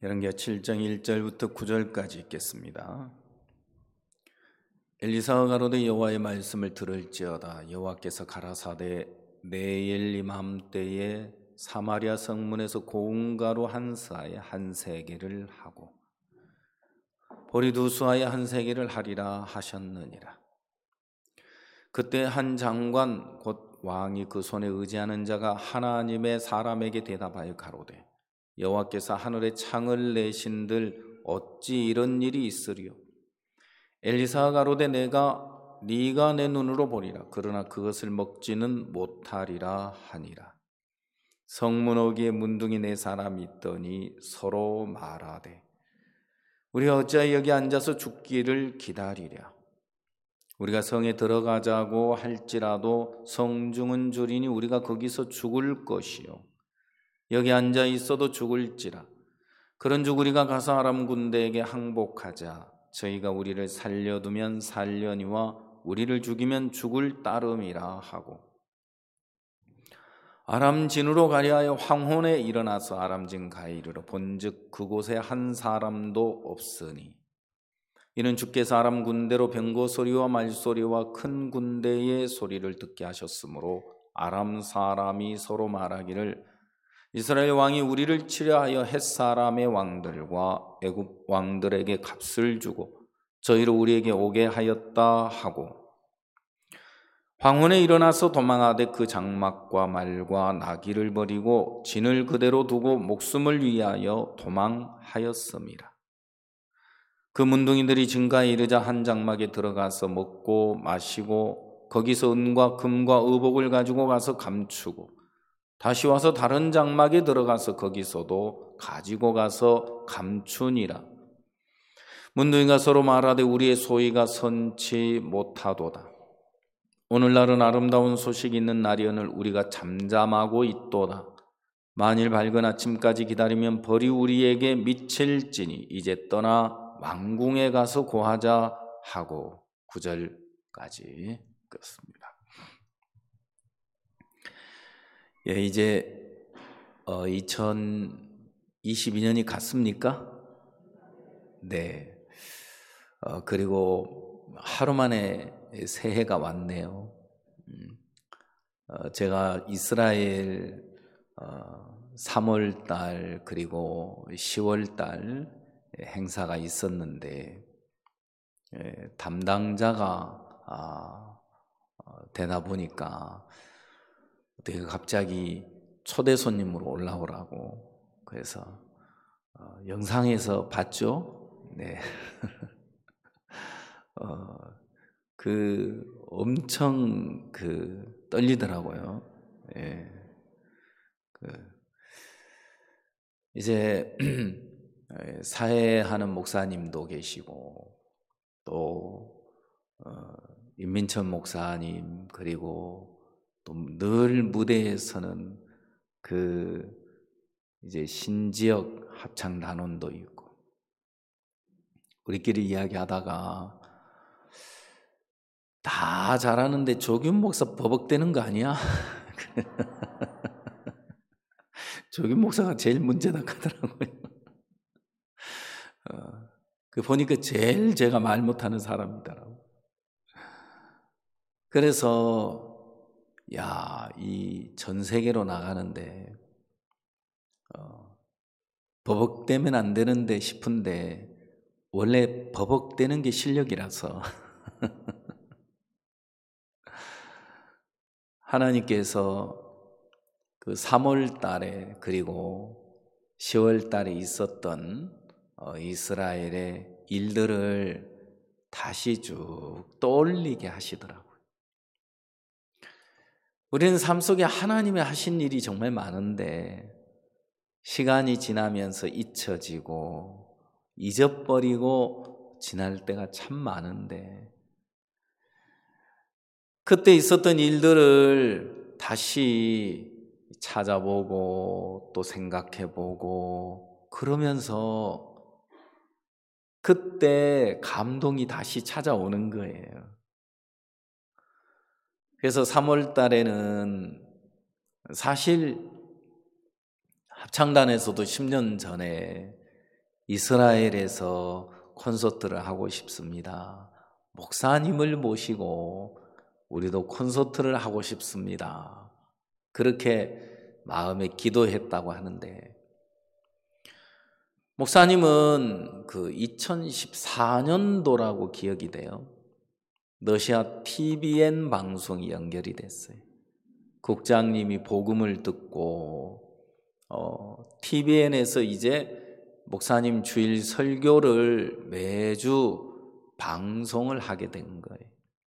열왕기하 7장 1절부터 9절까지 읽겠습니다. 엘리사가 가로되 여호와의 말씀을 들을지어다. 여호와께서 가라사대 내일 이맘때에 사마리아 성문에서 고운 가루 한 스아에 한 세겔을 하고 보리 두 스아에 한 세겔을 하리라 하셨느니라. 그때 한 장관 곧 왕이 그 손에 의지하는 자가 하나님의 사람에게 대답하여 가로되 여호와께서 하늘에 창을 내신들 어찌 이런 일이 있으리요? 엘리사가 가로되 네가 내 눈으로 보리라. 그러나 그것을 먹지는 못하리라 하니라. 성문 어귀에 문둥이 네 사람이 있더니 서로 말하되 우리가 어찌하여 여기 앉아서 죽기를 기다리랴. 우리가 성에 들어가자고 할지라도 성중은 줄이니 우리가 거기서 죽을 것이요 여기 앉아 있어도 죽을지라. 그런즉 우리가 가서 아람 군대에게 항복하자. 저희가 우리를 살려두면 살려니와 우리를 죽이면 죽을 따름이라 하고 아람 진으로 가려 하여 황혼에 일어나서 아람 진 가이르러 본즉 그곳에 한 사람도 없으니 이는 주께서 아람 군대로 병거 소리와 말소리와 큰 군대의 소리를 듣게 하셨으므로 아람 사람이 서로 말하기를 이스라엘 왕이 우리를 치려하여 헷사람의 왕들과 애굽 왕들에게 값을 주고 저희로 우리에게 오게 하였다 하고 황혼에 일어나서 도망하되 그 장막과 말과 나귀를 버리고 진을 그대로 두고 목숨을 위하여 도망하였습니다. 그 문둥이들이 진가에 이르자 한 장막에 들어가서 먹고 마시고 거기서 은과 금과 의복을 가지고 가서 감추고 다시 와서 다른 장막에 들어가서 거기서도 가지고 가서 감추니라. 문둥이가 서로 말하되 우리의 소위가 선치 못하도다. 오늘날은 아름다운 소식이 있는 날이오늘 우리가 잠잠하고 있도다. 만일 밝은 아침까지 기다리면 벌이 우리에게 미칠지니 이제 떠나 왕궁에 가서 고하자 하고 9절까지 읽었습니다. 예, 이제 2022년이 갔습니까? 네. 그리고 하루 만에 새해가 왔네요. 제가 이스라엘 3월 달 그리고 10월 달 행사가 있었는데 담당자가 되다 보니까 어떻게 갑자기 초대 손님으로 올라오라고 그래서 영상에서 봤죠? 네. 엄청 떨리더라고요. 예. 이제 사회하는 목사님도 계시고 또 임민천 목사님 그리고 또 늘 무대에서는 이제 신지역 합창 단원도 있고 우리끼리 이야기하다가 다 잘하는데 조균 목사 버벅대는 거 아니야? 조균 목사가 제일 문제다 하더라고요. 보니까 제일 제가 말 못하는 사람이더라고요. 그래서 이 전 세계로 나가는데 버벅대면 안 되는데 싶은데 원래 버벅대는 게 실력이라서 하나님께서 그 3월 달에 그리고 10월 달에 있었던 이스라엘의 일들을 다시 쭉 떠올리게 하시더라고요. 우리는 삶 속에 하나님이 하신 일이 정말 많은데 시간이 지나면서 잊혀지고 잊어버리고 지날 때가 참 많은데 그때 있었던 일들을 다시 찾아보고 또 생각해보고 그러면서 그때 감동이 다시 찾아오는 거예요. 그래서 3월 달에는 사실 합창단에서도 10년 전에 이스라엘에서 콘서트를 하고 싶습니다. 목사님을 모시고 우리도 콘서트를 하고 싶습니다. 그렇게 마음에 기도했다고 하는데, 목사님은 그 2014년도라고 기억이 돼요. 러시아 TVN 방송이 연결이 됐어요. 국장님이 복음을 듣고 TVN에서 이제 목사님 주일 설교를 매주 방송을 하게 된 거예요.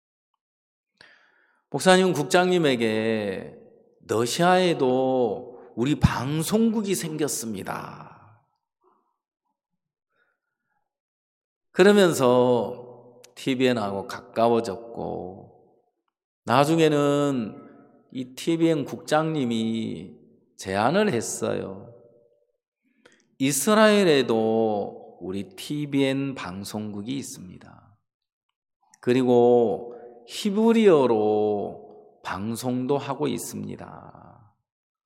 목사님 국장님에게 러시아에도 우리 방송국이 생겼습니다. 그러면서 TVN하고 가까워졌고, 나중에는 이 TVN 국장님이 제안을 했어요. 이스라엘에도 우리 TVN 방송국이 있습니다. 그리고 히브리어로 방송도 하고 있습니다.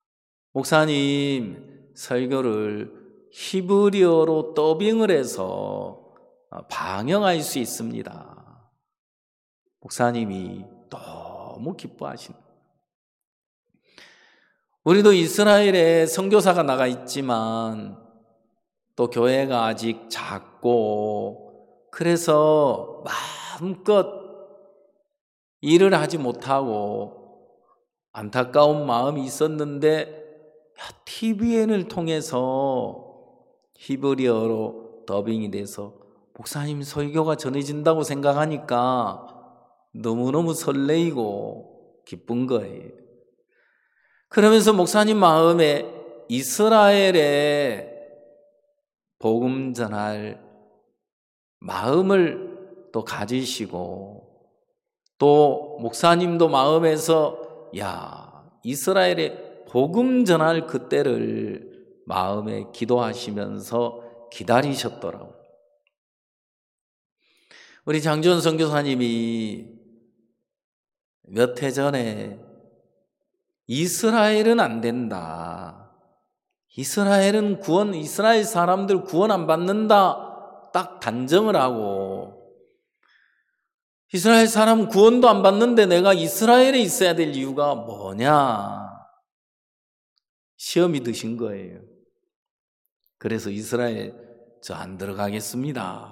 목사님 설교를 히브리어로 더빙을 해서 방영할 수 있습니다. 목사님이 너무 기뻐하십니다. 우리도 이스라엘에 선교사가 나가 있지만 또 교회가 아직 작고, 그래서 마음껏 일을 하지 못하고 안타까운 마음이 있었는데, TVN을 통해서 히브리어로 더빙이 돼서 목사님 설교가 전해진다고 생각하니까 너무너무 설레이고 기쁜 거예요. 그러면서 목사님 마음에 이스라엘에 복음 전할 마음을 또 가지시고, 또 목사님도 마음에서 이스라엘에 복음 전할 그때를 마음에 기도하시면서 기다리셨더라고요. 우리 장지원 선교사님이 몇 해 전에 이스라엘은 안 된다, 이스라엘은 이스라엘 사람들 구원 안 받는다 딱 단정을 하고, 이스라엘 사람 구원도 안 받는데 내가 이스라엘에 있어야 될 이유가 뭐냐, 시험이 드신 거예요. 그래서 이스라엘 저 안 들어가겠습니다.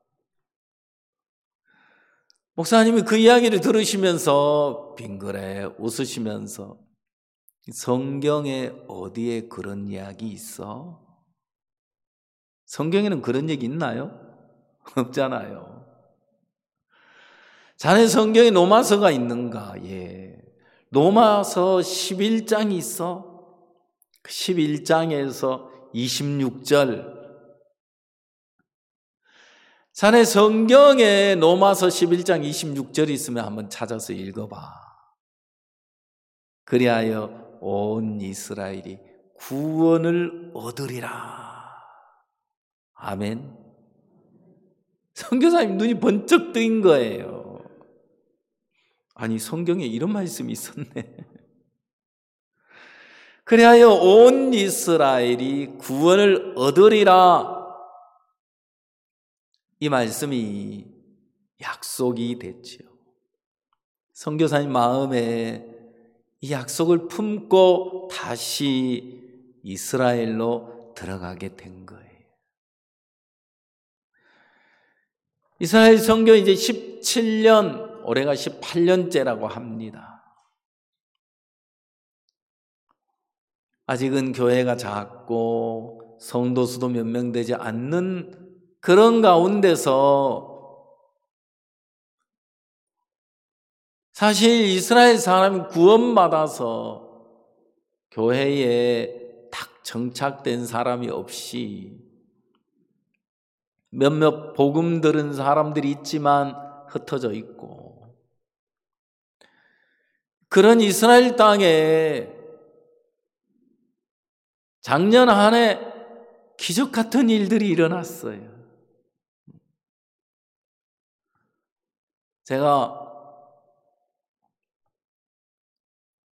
목사님이 그 이야기를 들으시면서 빙그레 웃으시면서, 성경에 어디에 그런 이야기 있어? 성경에는 그런 얘기 있나요? 없잖아요. 자네 성경에 로마서가 있는가? 예. 로마서 11장이 있어. 11장에서 26절. 자네 성경에 로마서 11장 26절이 있으면 한번 찾아서 읽어봐. 그리하여 온 이스라엘이 구원을 얻으리라. 아멘. 선교사님 눈이 번쩍 뜨인 거예요. 아니, 성경에 이런 말씀이 있었네. 그리하여 온 이스라엘이 구원을 얻으리라. 이 말씀이 약속이 됐지요. 선교사님 마음에 이 약속을 품고 다시 이스라엘로 들어가게 된 거예요. 이스라엘 선교 이제 17년, 올해가 18년째라고 합니다. 아직은 교회가 작고 성도 수도 몇 명 되지 않는 그런 가운데서 사실 이스라엘 사람이 구원받아서 교회에 딱 정착된 사람이 없이 몇몇 복음 들은 사람들이 있지만 흩어져 있고, 그런 이스라엘 땅에 작년 한 해 기적 같은 일들이 일어났어요. 제가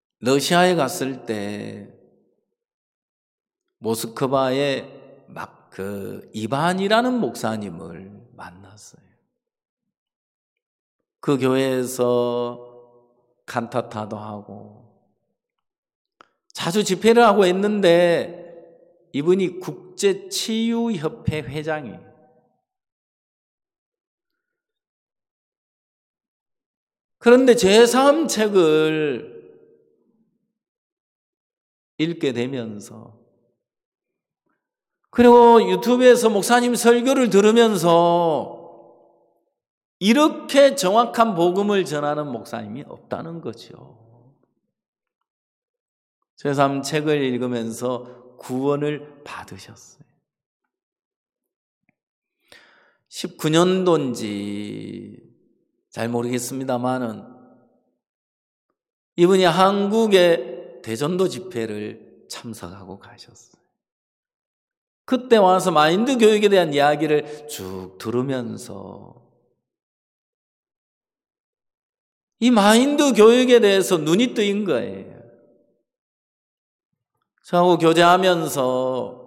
러시아에 갔을 때 모스크바에 막 그 이반이라는 목사님을 만났어요. 그 교회에서 칸타타도 하고 자주 집회를 하고 했는데 이분이 국제치유협회 회장이에요. 그런데 제3책을 읽게 되면서 그리고 유튜브에서 목사님 설교를 들으면서 이렇게 정확한 복음을 전하는 목사님이 없다는 거죠. 제3책을 읽으면서 구원을 받으셨어요. 19년도인지 잘 모르겠습니다만은 이분이 한국의 대전도 집회를 참석하고 가셨어요. 그때 와서 마인드 교육에 대한 이야기를 쭉 들으면서 이 마인드 교육에 대해서 눈이 뜨인 거예요. 저하고 교제하면서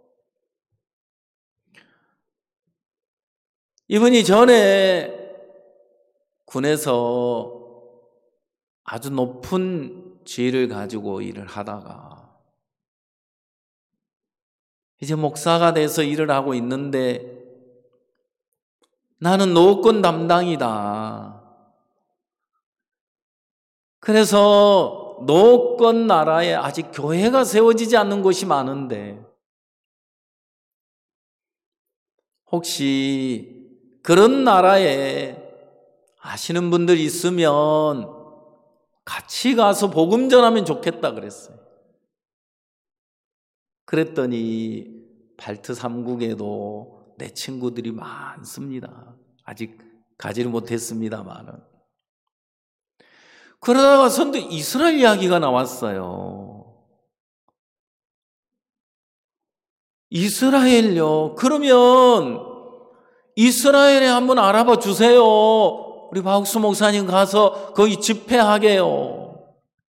이분이 전에 군에서 아주 높은 지위를 가지고 일을 하다가 이제 목사가 돼서 일을 하고 있는데 나는 노권 담당이다. 그래서 노권 나라에 아직 교회가 세워지지 않는 곳이 많은데 혹시 그런 나라에 아시는 분들 있으면 같이 가서 복음 전하면 좋겠다 그랬어요. 그랬더니 발트 3국에도 내 친구들이 많습니다. 아직 가지를 못했습니다만은. 그러다가 선뜻 이스라엘 이야기가 나왔어요. 이스라엘요? 그러면 이스라엘에 한번 알아봐 주세요. 우리 박수 목사님 가서 거기 집회하게요.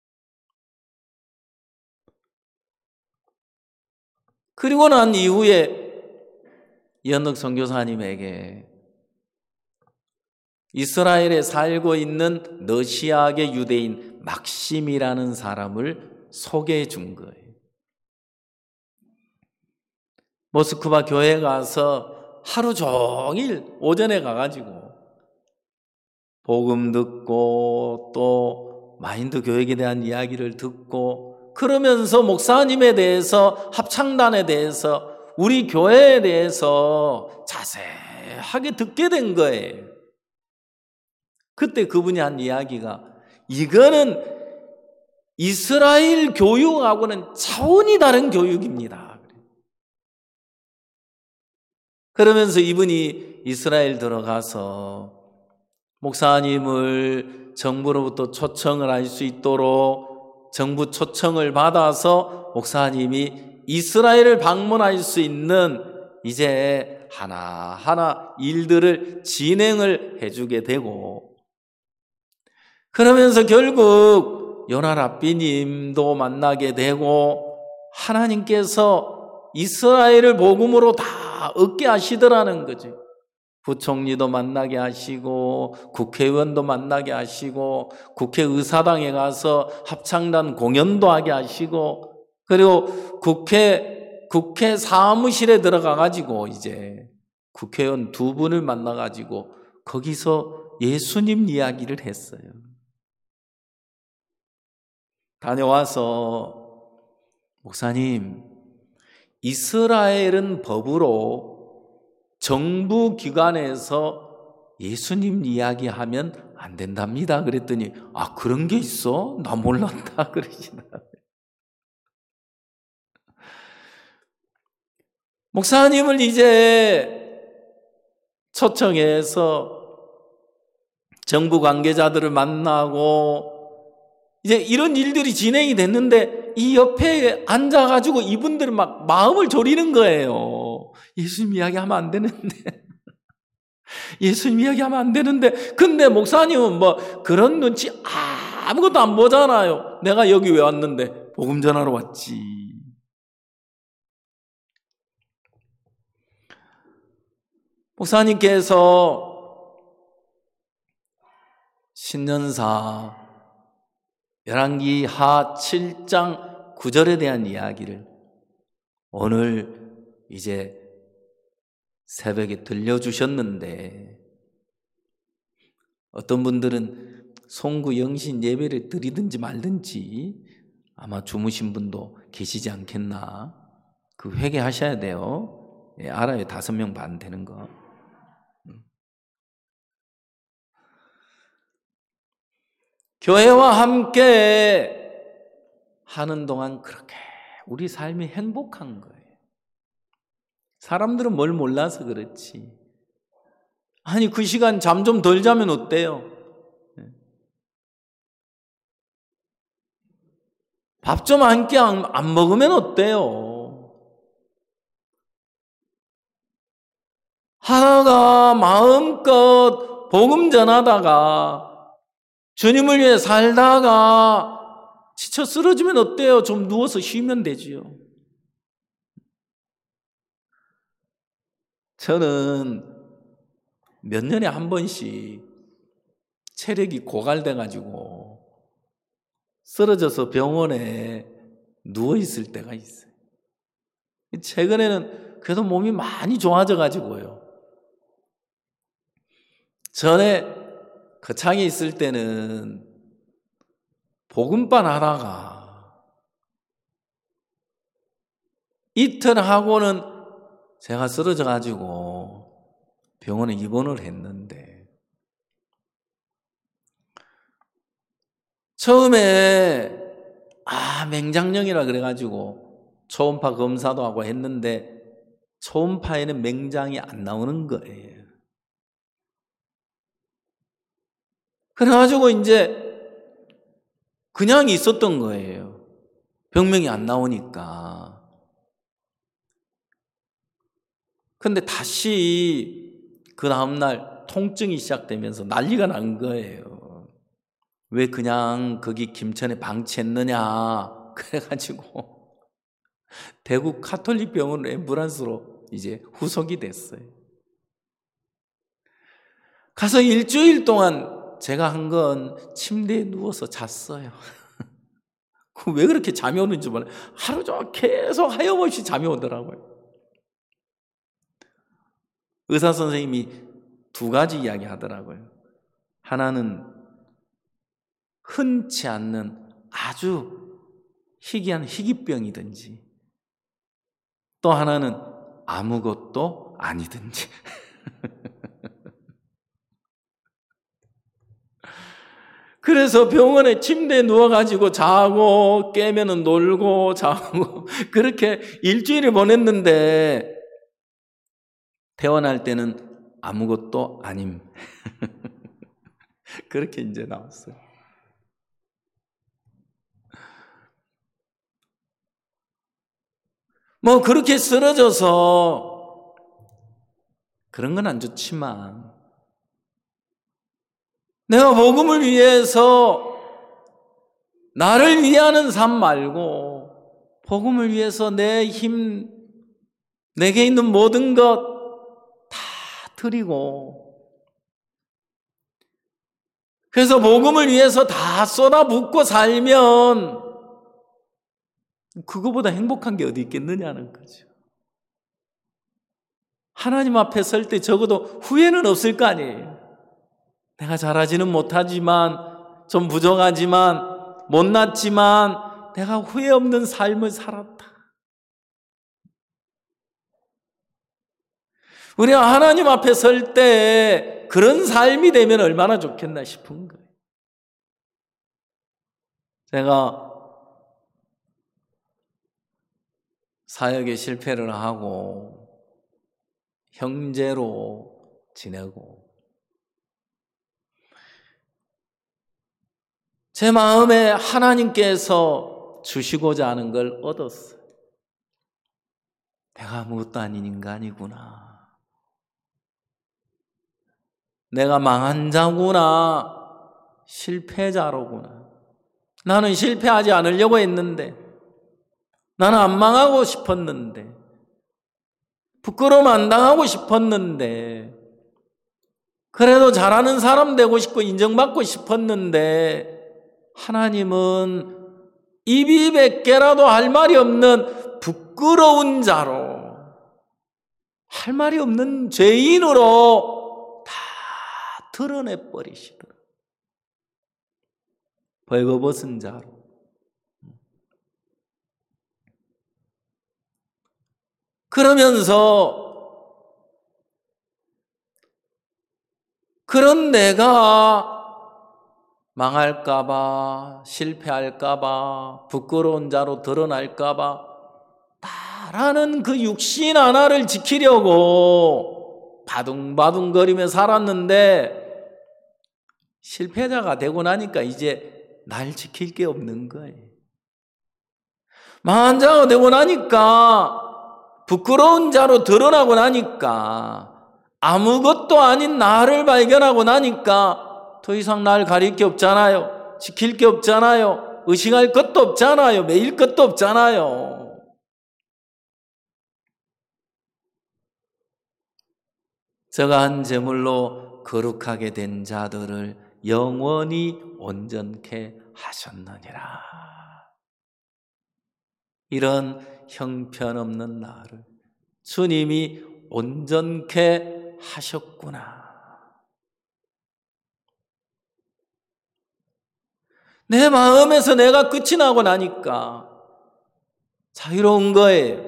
그리고 난 이후에 이현덕 선교사님에게 이스라엘에 살고 있는 러시아계 유대인 막심이라는 사람을 소개해 준 거예요. 모스크바 교회에 가서 하루 종일 오전에 가가지고 복음 듣고 또 마인드 교육에 대한 이야기를 듣고 그러면서 목사님에 대해서 합창단에 대해서 우리 교회에 대해서 자세하게 듣게 된 거예요. 그때 그분이 한 이야기가 이거는 이스라엘 교육하고는 차원이 다른 교육입니다. 그러면서 이분이 이스라엘 들어가서 목사님을 정부로부터 초청을 할 수 있도록 정부 초청을 받아서 목사님이 이스라엘을 방문할 수 있는 이제 하나하나 일들을 진행을 해주게 되고 그러면서 결국 요나 랍비님도 만나게 되고 하나님께서 이스라엘을 복음으로 다 얻게 하시더라는 거죠. 부총리도 만나게 하시고 국회의원도 만나게 하시고 국회의사당에 가서 합창단 공연도 하게 하시고 그리고 국회 사무실에 들어가 가지고 이제 국회의원 2분을 만나 가지고 거기서 예수님 이야기를 했어요. 다녀와서 목사님, 이스라엘은 법으로 정부 기관에서 예수님 이야기하면 안 된답니다. 그랬더니 아 그런 게 있어? 나 몰랐다 그러시더라고요. 목사님을 이제 초청해서 정부 관계자들을 만나고 이제 이런 일들이 진행이 됐는데 이 옆에 앉아가지고 이분들은 막 마음을 졸이는 거예요. 예수님 이야기하면 안 되는데 예수님 이야기하면 안 되는데 근데 목사님은 뭐 그런 눈치 아무것도 안 보잖아요. 내가 여기 왜 왔는데 복음 전하러 왔지. 목사님께서 신년사 열왕기 하 7장 9절에 대한 이야기를 오늘 이제 새벽에 들려주셨는데, 어떤 분들은 송구 영신 예배를 드리든지 말든지 아마 주무신 분도 계시지 않겠나. 그 회개하셔야 돼요. 예, 알아요. 5명 반 되는 거. 교회와 함께 하는 동안 그렇게 우리 삶이 행복한 거예요. 사람들은 뭘 몰라서 그렇지. 아니, 그 시간 잠 좀 덜 자면 어때요? 밥 좀 한 끼 안 먹으면 어때요? 하나가 마음껏 복음 전하다가 주님을 위해 살다가 지쳐 쓰러지면 어때요? 좀 누워서 쉬면 되지요. 저는 몇 년에 한 번씩 체력이 고갈돼가지고 쓰러져서 병원에 누워있을 때가 있어요. 최근에는 그래도 몸이 많이 좋아져가지고요. 전에 거창에 있을 때는 복음반 하다가 이틀 하고는 제가 쓰러져가지고 병원에 입원을 했는데, 처음에 맹장염이라 그래가지고 초음파 검사도 하고 했는데 초음파에는 맹장이 안 나오는 거예요. 그래가지고 이제 그냥 있었던 거예요. 병명이 안 나오니까. 근데 다시 그 다음날 통증이 시작되면서 난리가 난 거예요. 왜 그냥 거기 김천에 방치했느냐. 그래가지고 대구 카톨릭 병원으로 앰뷸런스로 이제 후속이 됐어요. 가서 일주일 동안 제가 한 건 침대에 누워서 잤어요. 왜 그렇게 잠이 오는지 몰라요. 하루 종일 계속 하염없이 잠이 오더라고요. 의사 선생님이 2가지 이야기 하더라고요. 하나는 흔치 않는 아주 희귀한 희귀병이든지, 또 하나는 아무것도 아니든지. 그래서 병원에 침대에 누워가지고 자고 깨면은 놀고 자고 그렇게 일주일을 보냈는데, 퇴원할 때는 아무것도 아님. 그렇게 이제 나왔어요. 뭐 그렇게 쓰러져서 그런 건 안 좋지만, 내가 복음을 위해서 나를 위하는 삶 말고 복음을 위해서 내 힘, 내게 있는 모든 것 다 드리고, 그래서 복음을 위해서 다 쏟아붓고 살면 그거보다 행복한 게 어디 있겠느냐는 거죠. 하나님 앞에 설 때 적어도 후회는 없을 거 아니에요. 내가 잘하지는 못하지만, 좀 부족하지만, 못났지만 내가 후회 없는 삶을 살았다. 우리가 하나님 앞에 설 때 그런 삶이 되면 얼마나 좋겠나 싶은 거예요. 제가 사역에 실패를 하고 형제로 지내고, 제 마음에 하나님께서 주시고자 하는 걸 얻었어요. 내가 아무것도 아닌 인간이구나. 내가 망한 자구나. 실패자로구나. 나는 실패하지 않으려고 했는데, 나는 안 망하고 싶었는데, 부끄러움 안 당하고 싶었는데, 그래도 잘하는 사람 되고 싶고 인정받고 싶었는데 하나님은 입이 100개라도 할 말이 없는 부끄러운 자로, 할 말이 없는 죄인으로 다 드러내버리시더라. 벌거벗은 자로. 그러면서 그런 내가 망할까봐, 실패할까봐, 부끄러운 자로 드러날까봐 나라는 그 육신 하나를 지키려고 바둥바둥거리며 살았는데 실패자가 되고 나니까 이제 날 지킬 게 없는 거예요. 망한 자가 되고 나니까, 부끄러운 자로 드러나고 나니까, 아무것도 아닌 나를 발견하고 나니까 더 이상 날 가릴 게 없잖아요. 지킬 게 없잖아요. 의식할 것도 없잖아요. 매일 것도 없잖아요. 저가한 제물로 거룩하게 된 자들을 영원히 온전케 하셨느니라. 이런 형편없는 나를 주님이 온전케 하셨구나. 내 마음에서 내가 끝이 나고 나니까 자유로운 거예요.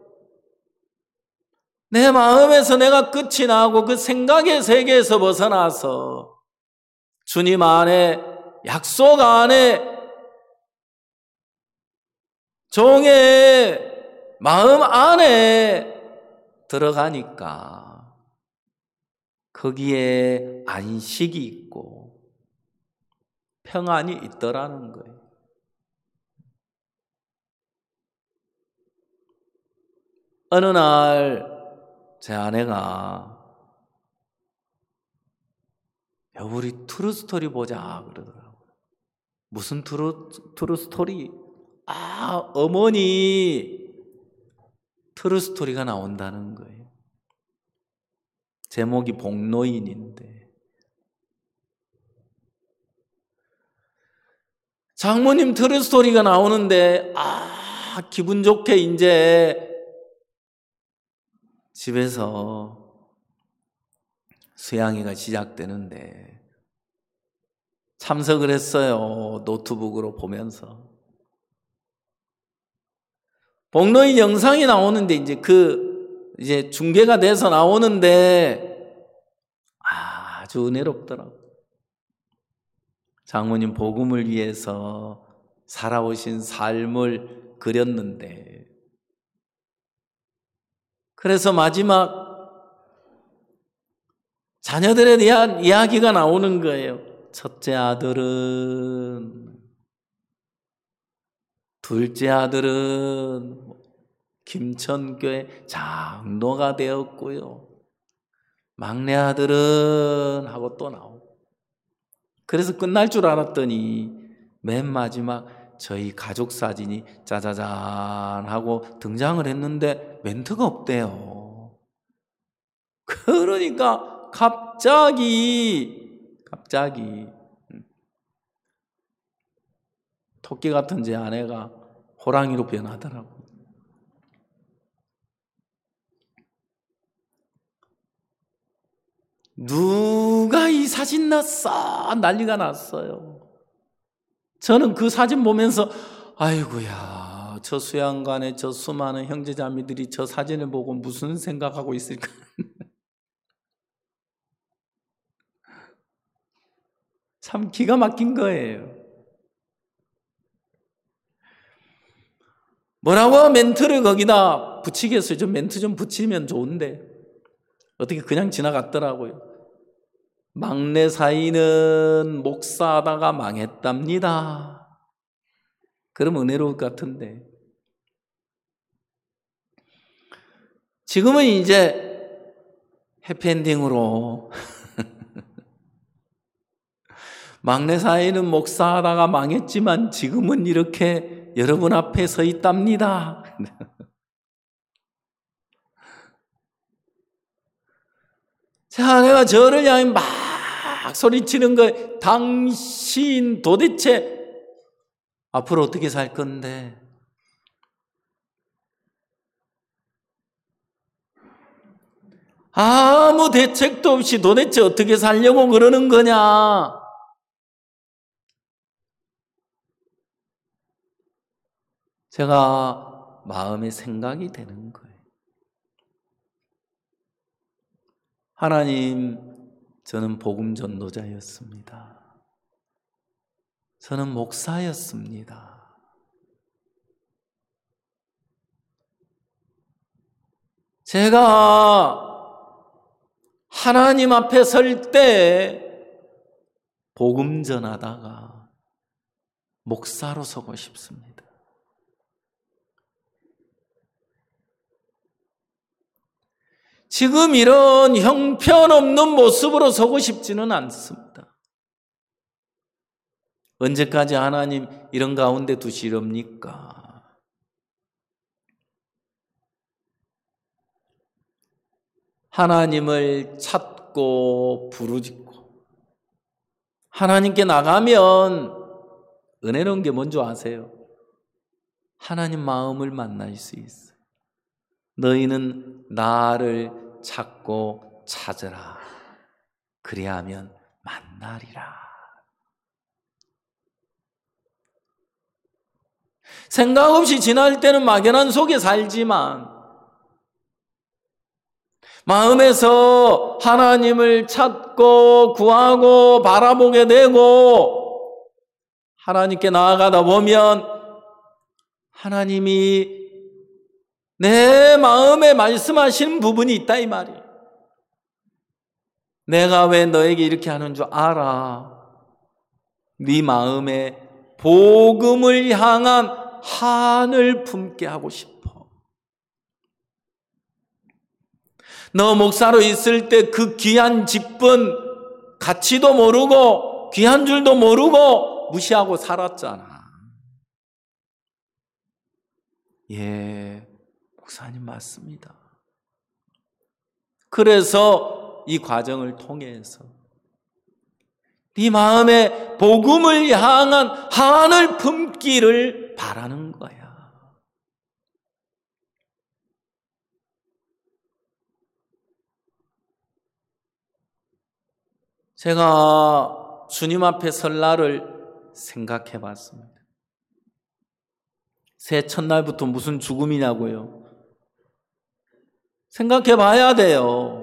내 마음에서 내가 끝이 나고 그 생각의 세계에서 벗어나서 주님 안에, 약속 안에, 종의 마음 안에 들어가니까 거기에 안식이 있고 평안이 있더라는 거예요. 어느 날 제 아내가 여보 우리 트루스토리 보자 그러더라고요. 무슨 트루스토리? 어머니 트루스토리가 나온다는 거예요. 제목이 복노인인데 장모님 트루스토리가 나오는데 기분 좋게 이제 집에서 수양회가 시작되는데 참석을 했어요. 노트북으로 보면서 복노인 영상이 나오는데 이제 중계가 돼서 나오는데 아주 은혜롭더라고요. 장모님 복음을 위해서 살아오신 삶을 그렸는데 그래서 마지막 자녀들에 대한 이야기가 나오는 거예요. 첫째 아들은, 둘째 아들은 김천교회 장로가 되었고요. 막내 아들은 하고 또 나오고. 그래서 끝날 줄 알았더니 맨 마지막 저희 가족 사진이 짜자잔 하고 등장을 했는데 멘트가 없대요. 그러니까 갑자기 토끼 같은 제 아내가 호랑이로 변하더라고요. 누가 이 사진 났어? 난리가 났어요. 저는 그 사진 보면서 아이고야 저 수양관에 저 수많은 형제자매들이 저 사진을 보고 무슨 생각하고 있을까. 참 기가 막힌 거예요. 뭐라고 멘트를 거기다 붙이겠어요. 좀 멘트 좀 붙이면 좋은데 어떻게 그냥 지나갔더라고요. 막내 사이는 목사하다가 망했답니다. 그럼 은혜로울 것 같은데 지금은 이제 해피엔딩으로 막내 사이는 목사하다가 망했지만 지금은 이렇게 여러분 앞에 서 있답니다. 자, 내가 저를 향해 막 소리치는 거, 당신 도대체 앞으로 어떻게 살 건데? 아무 대책도 없이 도대체 어떻게 살려고 그러는 거냐? 제가 마음에 생각이 되는 거예요. 하나님, 저는 복음 전도자였습니다. 저는 목사였습니다. 제가 하나님 앞에 설 때 복음 전하다가 목사로 서고 싶습니다. 지금 이런 형편없는 모습으로 서고 싶지는 않습니다. 언제까지 하나님 이런 가운데 두시렵니까? 하나님을 찾고 부르짖고 하나님께 나가면 은혜로운 게 뭔지 아세요? 하나님 마음을 만날 수 있어요. 너희는 나를 찾고 찾으라. 그리하면 만나리라. 생각 없이 지날 때는 막연한 속에 살지만 마음에서 하나님을 찾고 구하고 바라보게 되고 하나님께 나아가다 보면 하나님이 내 마음에 말씀하시는 부분이 있다 이 말이에요. 내가 왜 너에게 이렇게 하는 줄 알아. 네 마음에 복음을 향한 한을 품게 하고 싶어. 너 목사로 있을 때 그 귀한 직분 가치도 모르고 귀한 줄도 모르고 무시하고 살았잖아. 예, 목사님 맞습니다. 그래서 이 과정을 통해서 네 마음에 복음을 향한 한을 품기를 바라는 거야. 제가 주님 앞에 설 날을 생각해 봤습니다. 새해 첫날부터 무슨 죽음이냐고요? 생각해 봐야 돼요.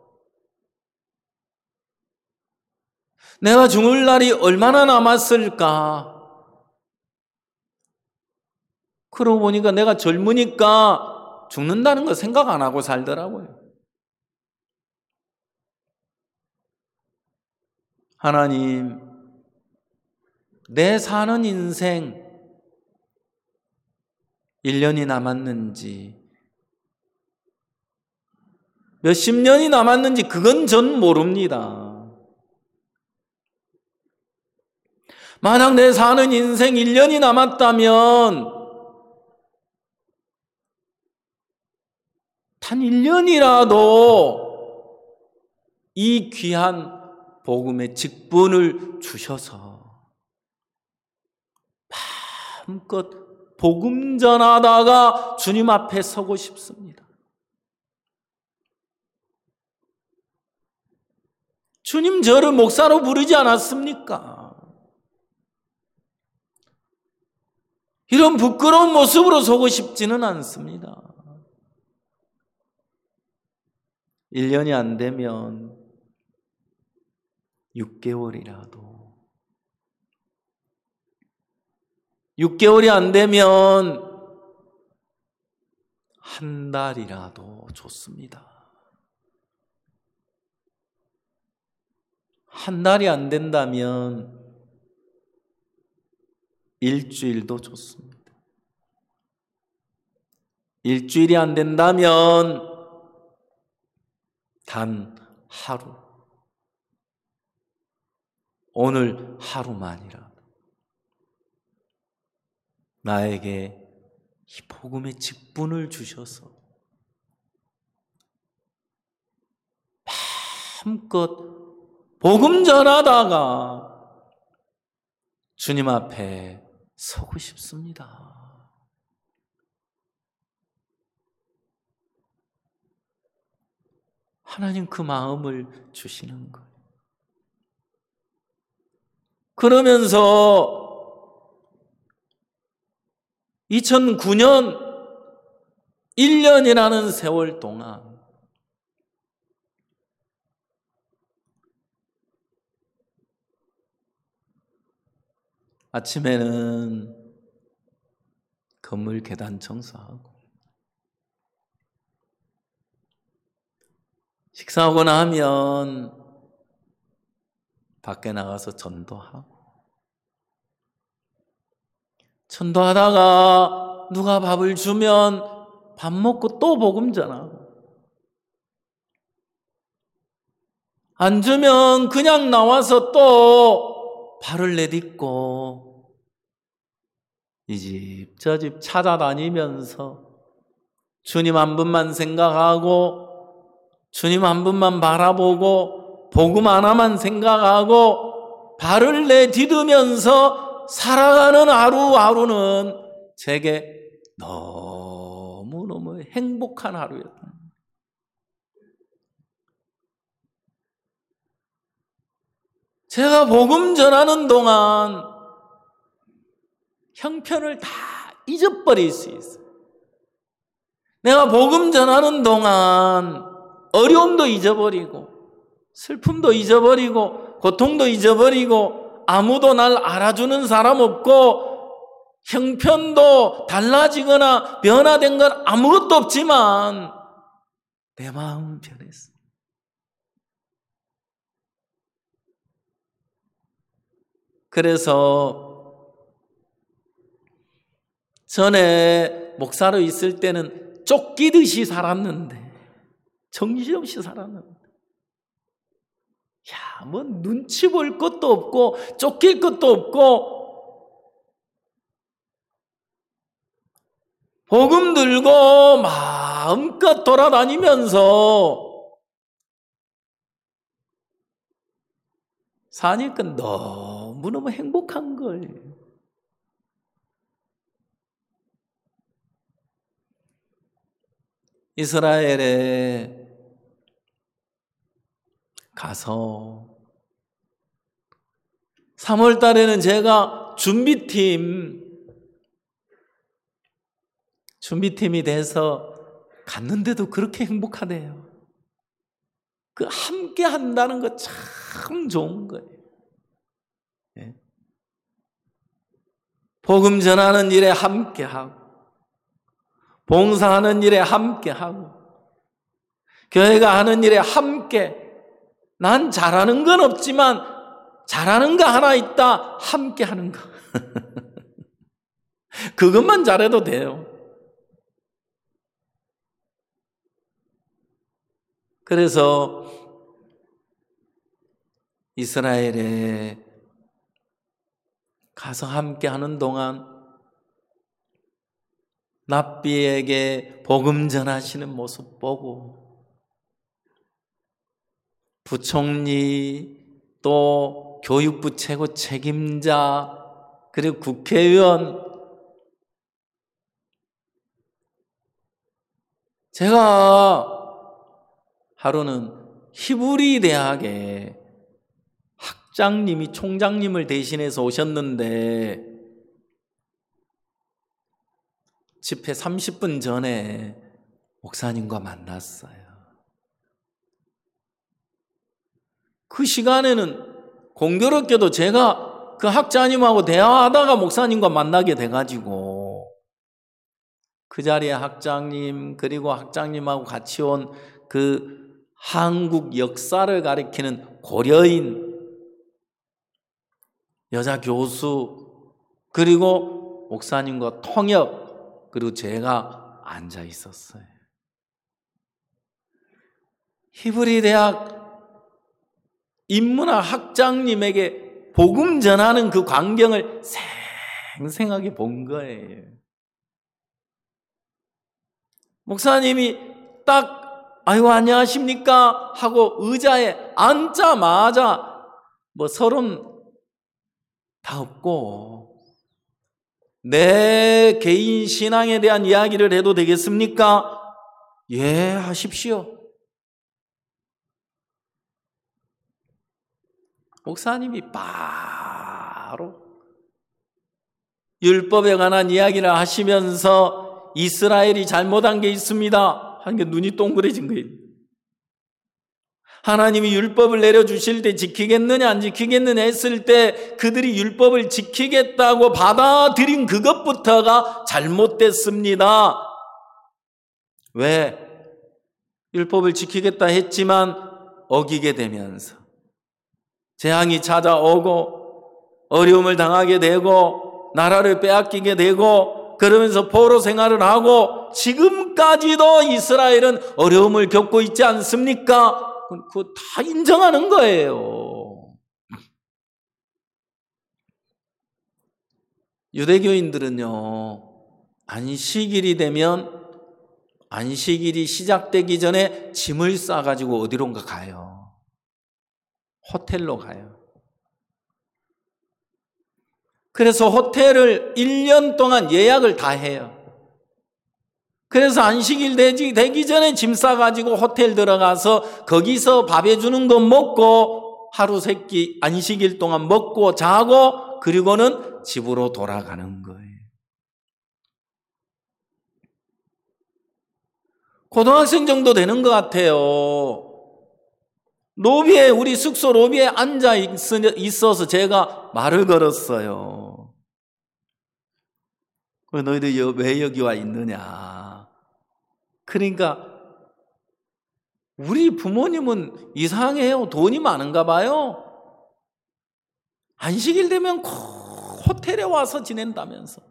내가 죽을 날이 얼마나 남았을까? 그러고 보니까 내가 젊으니까 죽는다는 거 생각 안 하고 살더라고요. 하나님, 내 사는 인생 1년이 남았는지 몇십 년이 남았는지 그건 전 모릅니다. 만약 내 사는 인생 1년이 남았다면 단 1년이라도 이 귀한 복음의 직분을 주셔서 마음껏 복음 전하다가 주님 앞에 서고 싶습니다. 주님 저를 목사로 부르지 않았습니까? 이런 부끄러운 모습으로 서고 싶지는 않습니다. 1년이 안 되면 6개월이 안 되면 한 달이라도 좋습니다. 한 달이 안 된다면 일주일도 좋습니다. 일주일이 안 된다면 단 하루, 오늘 하루만이라도 나에게 이 복음의 직분을 주셔서 마음껏 복음 전하다가 주님 앞에 서고 싶습니다. 하나님 그 마음을 주시는 거예요. 그러면서 2009년 1년이라는 세월 동안 아침에는 건물 계단 청소하고 식사하고 나면 밖에 나가서 전도하다가 누가 밥을 주면 밥 먹고 또 복음 전하고, 안 주면 그냥 나와서 또 발을 내딛고 이 집 저 집 찾아다니면서 주님 한 분만 생각하고 주님 한 분만 바라보고 복음 하나만 생각하고 발을 내딛으면서 살아가는 하루하루는 제게 너무너무 행복한 하루였다. 제가 복음 전하는 동안 형편을 다 잊어버릴 수 있어요. 내가 복음 전하는 동안 어려움도 잊어버리고 슬픔도 잊어버리고 고통도 잊어버리고 아무도 날 알아주는 사람 없고 형편도 달라지거나 변화된 건 아무것도 없지만 내 마음은 변했어. 그래서 전에 목사로 있을 때는 쫓기듯이 살았는데, 정신없이 살았는데, 뭐 눈치 볼 것도 없고 쫓길 것도 없고 복음 들고 마음껏 돌아다니면서 사니까 너무너무 행복한 거예요. 이스라엘에 가서 3월 달에는 제가 준비팀이 돼서 갔는데도 그렇게 행복하대요. 그 함께 한다는 거 참 좋은 거예요. 예? 복음 전하는 일에 함께 하고 봉사하는 일에 함께 하고 교회가 하는 일에 함께, 난 잘하는 건 없지만 잘하는 거 하나 있다, 함께 하는 거. 그것만 잘해도 돼요. 그래서 이스라엘에 가서 함께 하는 동안 납비에게 복음 전하시는 모습 보고 부총리 또 교육부 최고 책임자 그리고 국회의원, 제가 하루는 히브리 대학에 학장님이 총장님을 대신해서 오셨는데 집회 30분 전에 목사님과 만났어요. 그 시간에는 공교롭게도 제가 그 학자님하고 대화하다가 목사님과 만나게 돼가지고 그 자리에 학장님 그리고 학장님하고 같이 온 그 한국 역사를 가리키는 고려인 여자 교수 그리고 목사님과 통역 그리고 제가 앉아 있었어요. 히브리 대학 인문학 학장님에게 복음 전하는 그 광경을 생생하게 본 거예요. 목사님이 딱 아이고 안녕하십니까 하고 의자에 앉자마자 뭐 서론 다 없고 내 개인 신앙에 대한 이야기를 해도 되겠습니까? 예, 하십시오. 목사님이 바로 율법에 관한 이야기를 하시면서 이스라엘이 잘못한 게 있습니다 하는 게 눈이 동그래진 거예요. 하나님이 율법을 내려주실 때 지키겠느냐 안 지키겠느냐 했을 때 그들이 율법을 지키겠다고 받아들인 그것부터가 잘못됐습니다. 왜? 율법을 지키겠다 했지만 어기게 되면서 재앙이 찾아오고 어려움을 당하게 되고 나라를 빼앗기게 되고 그러면서 포로 생활을 하고 지금까지도 이스라엘은 어려움을 겪고 있지 않습니까? 그거 다 인정하는 거예요. 유대교인들은요, 안식일이 되면 안식일이 시작되기 전에 짐을 싸가지고 어디론가 가요. 호텔로 가요. 그래서 호텔을 1년 동안 예약을 다 해요. 그래서 안식일 되기 전에 짐 싸가지고 호텔 들어가서 거기서 밥 해주는 거 먹고 하루 세끼 안식일 동안 먹고 자고 그리고는 집으로 돌아가는 거예요. 고등학생 정도 되는 것 같아요. 우리 숙소 로비에 앉아 있어서 제가 말을 걸었어요. 너희들 왜 여기 와 있느냐. 그러니까 우리 부모님은 이상해요. 돈이 많은가 봐요. 안식일 되면 꼭 호텔에 와서 지낸다면서.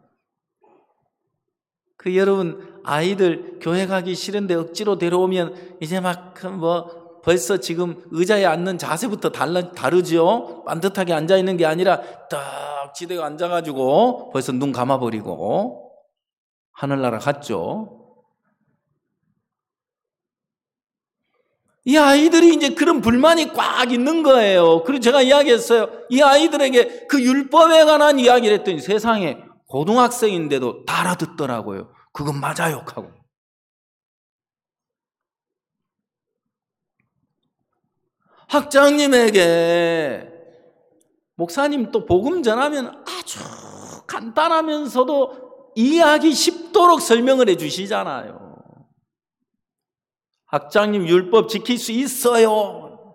여러분 아이들 교회 가기 싫은데 억지로 데려오면 이제 막 벌써 지금 의자에 앉는 자세부터 다르죠. 반듯하게 앉아있는 게 아니라 딱 지대고 앉아가지고 벌써 눈 감아버리고 하늘나라 갔죠. 이 아이들이 이제 그런 불만이 꽉 있는 거예요. 그리고 제가 이야기했어요. 이 아이들에게 그 율법에 관한 이야기를 했더니 세상에 고등학생인데도 다 알아듣더라고요. 그건 맞아요 하고. 학장님에게 목사님 또 복음 전하면 아주 간단하면서도 이해하기 쉽도록 설명을 해 주시잖아요. 학장님 율법 지킬 수 있어요.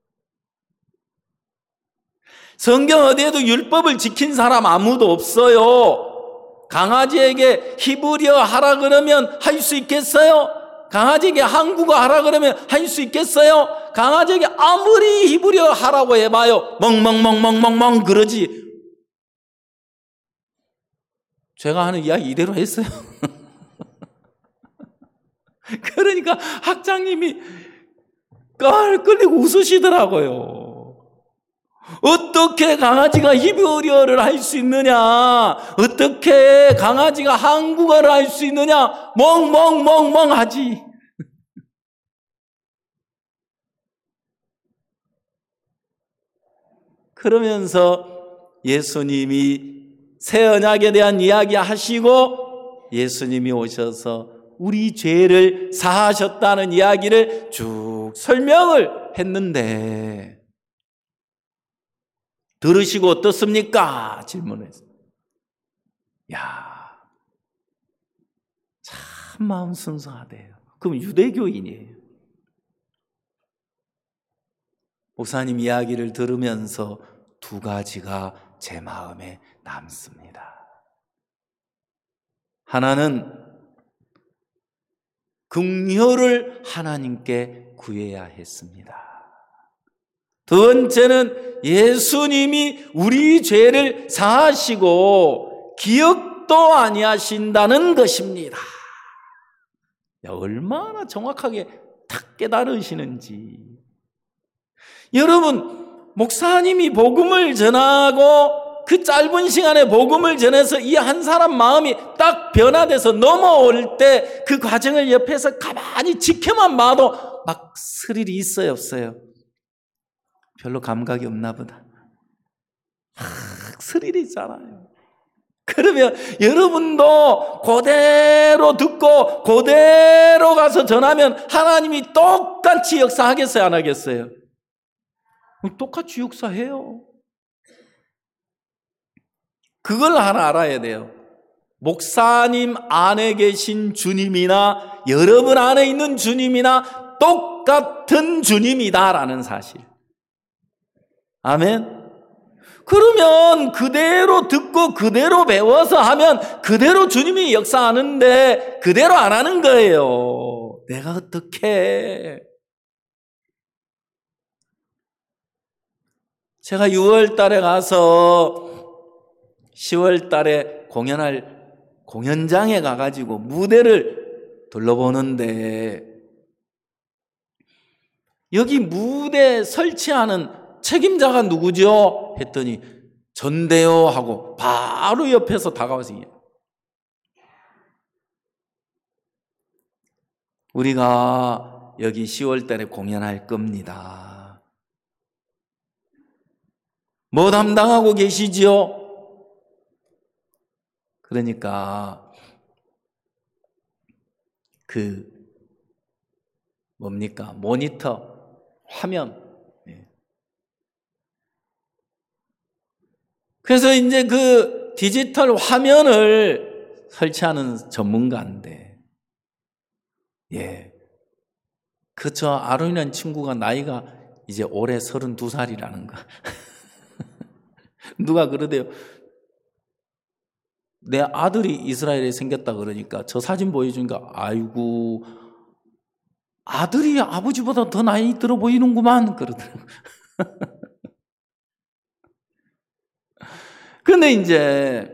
성경 어디에도 율법을 지킨 사람 아무도 없어요. 강아지에게 히브리어 하라 그러면 할 수 있겠어요? 강아지에게 한국어 하라 그러면 할 수 있겠어요? 강아지에게 아무리 히브리어 하라고 해봐요. 멍멍멍멍멍멍 그러지. 제가 하는 이야기 이대로 했어요. 그러니까 학장님이 깔끌리고 웃으시더라고요. 어떻게 강아지가 히브리어를 할 수 있느냐? 어떻게 강아지가 한국어를 할 수 있느냐? 멍멍멍멍 하지. 그러면서 예수님이 새 언약에 대한 이야기 하시고 예수님이 오셔서 우리 죄를 사하셨다는 이야기를 쭉 설명을 했는데 들으시고 어떻습니까? 질문했어요. 야, 참 마음 순수하대요. 그럼 유대교인이에요. 목사님 이야기를 들으면서 두 가지가 제 마음에 남습니다. 하나는 긍휼을 하나님께 구해야 했습니다. 두 번째는 예수님이 우리 죄를 사하시고 기억도 아니하신다는 것입니다. 야, 얼마나 정확하게 딱 깨달으시는지. 여러분, 목사님이 복음을 전하고 그 짧은 시간에 복음을 전해서 이 한 사람 마음이 딱 변화돼서 넘어올 때 그 과정을 옆에서 가만히 지켜만 봐도 막 스릴이 있어요, 없어요? 별로 감각이 없나 보다. 스릴이 있잖아요. 그러면 여러분도 그대로 듣고 그대로 가서 전하면 하나님이 똑같이 역사하겠어요, 안 하겠어요? 똑같이 역사해요. 그걸 하나 알아야 돼요. 목사님 안에 계신 주님이나 여러분 안에 있는 주님이나 똑같은 주님이다라는 사실. 아멘. 그러면 그대로 듣고 그대로 배워서 하면 그대로 주님이 역사하는데 그대로 안 하는 거예요. 내가 어떻게? 제가 6월 달에 가서 10월 달에 공연장에 가가지고 무대를 둘러보는데 여기 무대 설치하는 책임자가 누구죠? 했더니 전대요 하고 바로 옆에서 다가와서 우리가 여기 10월 달에 공연할 겁니다. 뭐 담당하고 계시지요? 그러니까 모니터 화면. 그래서 이제 그 디지털 화면을 설치하는 전문가인데, 그쵸. 아론이라는 친구가 나이가 이제 올해 32살이라는 거. 누가 그러대요. 내 아들이 이스라엘에 생겼다 그러니까 저 사진 보여주니까 아이고 아들이 아버지보다 더 나이 들어 보이는구만 그러더라고요. 근데 이제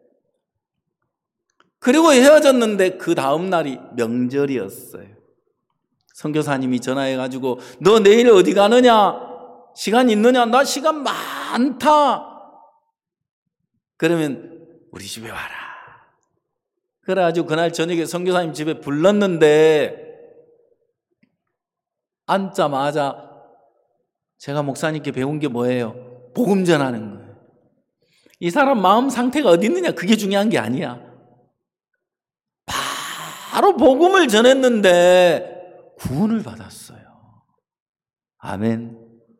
그리고 헤어졌는데 그 다음 날이 명절이었어요. 선교사님이 전화해가지고 너 내일 어디 가느냐? 시간 있느냐? 나 시간 많다. 그러면 우리 집에 와라. 그래가지고 그날 저녁에 선교사님 집에 불렀는데 앉자마자 제가 목사님께 배운 게 뭐예요? 복음 전하는 거예요. 이 사람 마음 상태가 어디 있느냐 그게 중요한 게 아니야. 바로 복음을 전했는데 구원을 받았어요. 아멘.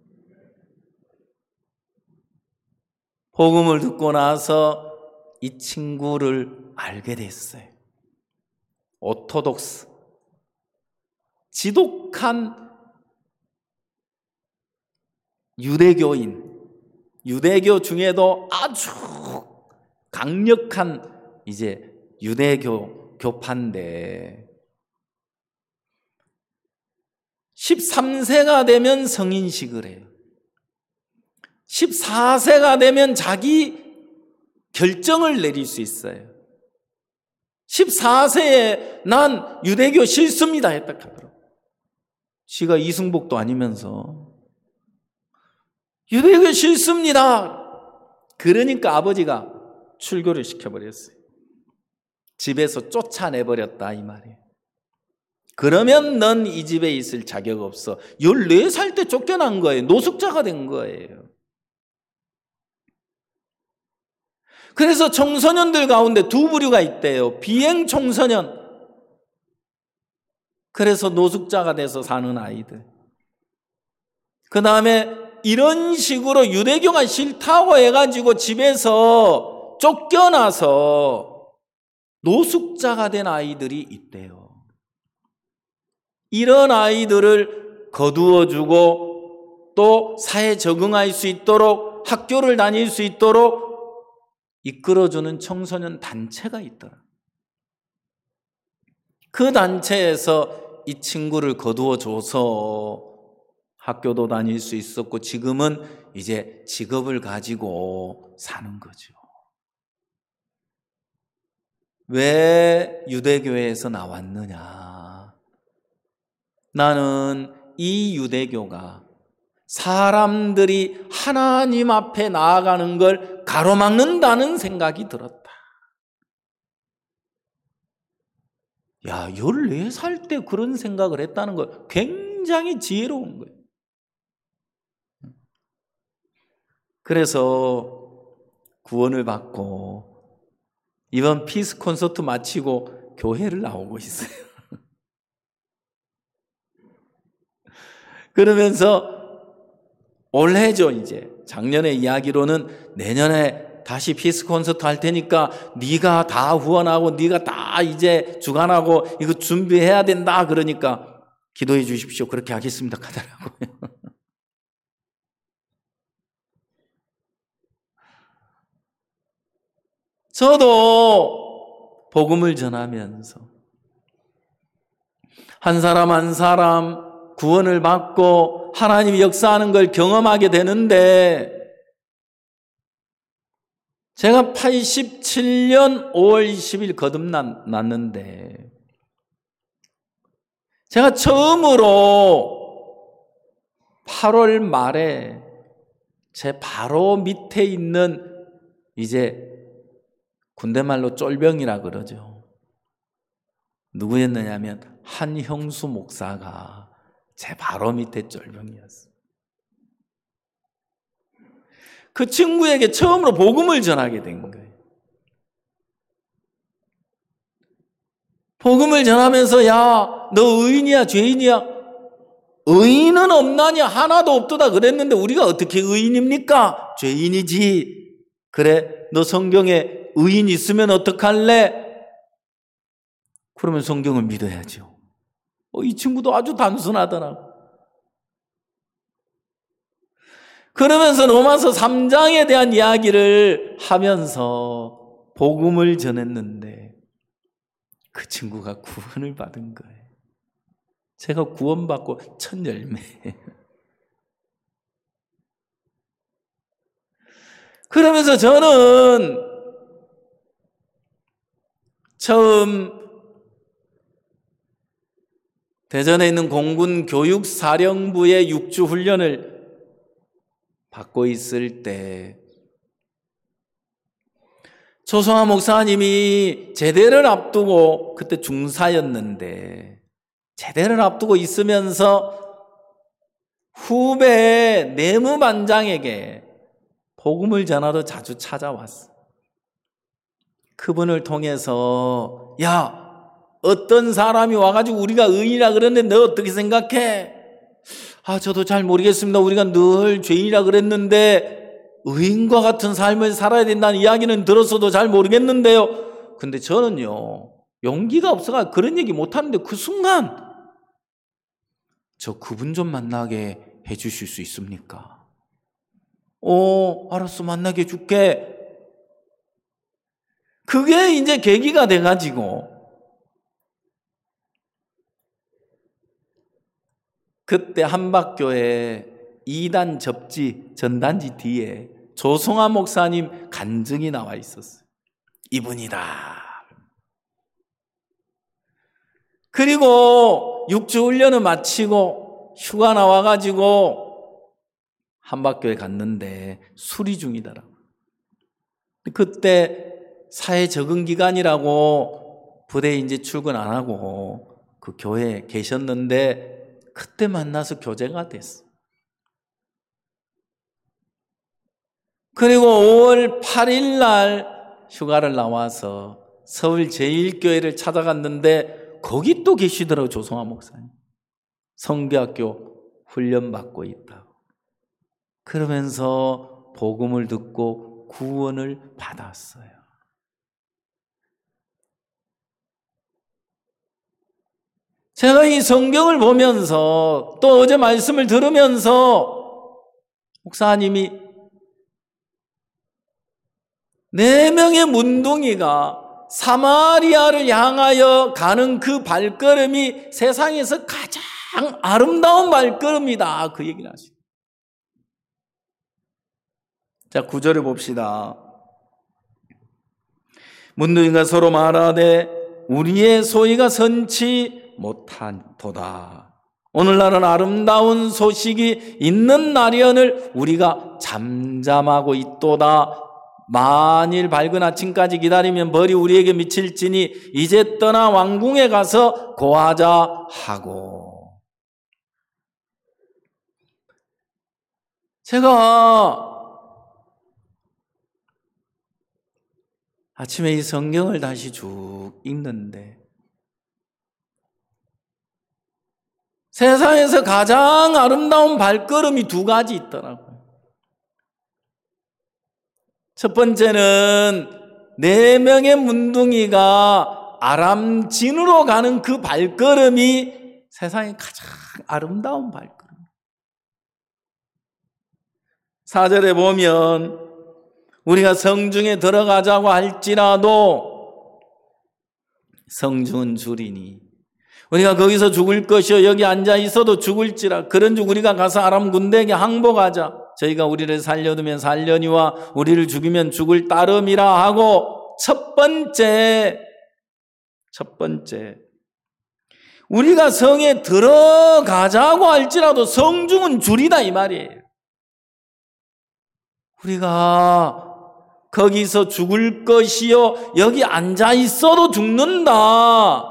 복음을 듣고 나서 이 친구를 알게 됐어요. 오토독스, 지독한 유대교인, 유대교 중에도 아주 강력한 이제 유대교 교파인데 13세가 되면 성인식을 해요. 14세가 되면 자기 결정을 내릴 수 있어요. 14세에 난 유대교 싫습니다 했다 하더라고요. 지가 이승복도 아니면서 유대교 싫습니다. 그러니까 아버지가 출교를 시켜버렸어요. 집에서 쫓아내버렸다 이 말이에요. 그러면 넌 이 집에 있을 자격 없어. 14살 때 쫓겨난 거예요. 노숙자가 된 거예요. 그래서 청소년들 가운데 두 부류가 있대요. 비행 청소년. 그래서 노숙자가 돼서 사는 아이들. 그 다음에 이런 식으로 유대교가 싫다고 해가지고 집에서 쫓겨나서 노숙자가 된 아이들이 있대요. 이런 아이들을 거두어주고 또 사회에 적응할 수 있도록 학교를 다닐 수 있도록 이끌어주는 청소년 단체가 있더라. 그 단체에서 이 친구를 거두어줘서 학교도 다닐 수 있었고 지금은 이제 직업을 가지고 사는 거죠. 왜 유대교에서 나왔느냐? 나는 이 유대교가 사람들이 하나님 앞에 나아가는 걸 가로막는다는 생각이 들었다. 야, 14살 때 그런 생각을 했다는 거 굉장히 지혜로운 거예요. 그래서 구원을 받고 이번 피스 콘서트 마치고 교회를 나오고 있어요. 그러면서 올해죠, 이제. 작년의 이야기로는 내년에 다시 피스 콘서트 할 테니까 네가 다 후원하고 네가 다 이제 주관하고 이거 준비해야 된다. 그러니까 기도해 주십시오. 그렇게 하겠습니다. 하더라고요. 저도 복음을 전하면서 한 사람 한 사람 구원을 받고 하나님이 역사하는 걸 경험하게 되는데, 제가 87년 5월 20일 거듭났는데 제가 처음으로 8월 말에 제 바로 밑에 있는, 이제 군대말로 쫄병이라 그러죠. 누구였느냐면 한형수 목사가 제 바로 밑에 쫄병이었어요. 그 친구에게 처음으로 복음을 전하게 된 거예요. 복음을 전하면서 야, 너 의인이야 죄인이야? 의인은 없나니 하나도 없도다 그랬는데 우리가 어떻게 의인입니까? 죄인이지. 그래, 너 성경에 의인 있으면 어떡할래? 그러면 성경을 믿어야죠. 이 친구도 아주 단순하더라고. 그러면서 로마서 3장에 대한 이야기를 하면서 복음을 전했는데 그 친구가 구원을 받은 거예요. 제가 구원받고 첫 열매예요. 그러면서 저는 처음 대전에 있는 공군 교육사령부의 6주 훈련을 받고 있을 때 조성아 목사님이 제대를 앞두고, 그때 중사였는데 제대를 앞두고 있으면서 후배 내무반장에게 복음을 전하러 자주 찾아왔어. 그분을 통해서 야, 어떤 사람이 와가지고 우리가 의인이라 그랬는데 너 어떻게 생각해? 저도 잘 모르겠습니다. 우리가 늘 죄인이라 그랬는데 의인과 같은 삶을 살아야 된다는 이야기는 들었어도 잘 모르겠는데요. 근데 저는요, 용기가 없어가 그런 얘기 못하는데 그 순간 저 그분 좀 만나게 해주실 수 있습니까? 알았어, 만나게 해줄게. 그게 이제 계기가 돼가지고 그때 한박교회 2단 접지 전단지 뒤에 조성아 목사님 간증이 나와 있었어요. 이분이다. 그리고 6주 훈련을 마치고 휴가 나와가지고 한박교회 갔는데 수리 중이더라고요. 그때 사회 적응 기간이라고 부대에 이제 출근 안 하고 그 교회에 계셨는데 그때 만나서 교제가 됐어. 그리고 5월 8일 날 휴가를 나와서 서울 제1교회를 찾아갔는데 거기 또 계시더라고요. 조성아 목사님. 성교학교 훈련받고 있다고. 그러면서 복음을 듣고 구원을 받았어요. 제가 이 성경을 보면서 또 어제 말씀을 들으면서 목사님이 4명의 문둥이가 사마리아를 향하여 가는 그 발걸음이 세상에서 가장 아름다운 발걸음이다. 그 얘기를 하시죠. 자, 9절을 봅시다. 문둥이가 서로 말하되 우리의 소리가 선치 못한도다. 오늘날은 아름다운 소식이 있는 날이언을 우리가 잠잠하고 있도다. 만일 밝은 아침까지 기다리면 벌이 우리에게 미칠지니 이제 떠나 왕궁에 가서 고하자 하고. 제가 아침에 이 성경을 다시 쭉 읽는데 세상에서 가장 아름다운 발걸음이 두 가지 있더라고요. 첫 번째는 4명의 문둥이가 아람진으로 가는 그 발걸음이 세상에 가장 아름다운 발걸음. 4절에 보면 우리가 성중에 들어가자고 할지라도 성중은 주리니 우리가 거기서 죽을 것이요 여기 앉아 있어도 죽을지라 그런즉 우리가 가서 아람 군대에게 항복하자. 저희가 우리를 살려두면 살려니와 우리를 죽이면 죽을 따름이라 하고 첫 번째 우리가 성에 들어가자고 할지라도 성중은 줄이다 이 말이에요. 우리가 거기서 죽을 것이요 여기 앉아 있어도 죽는다.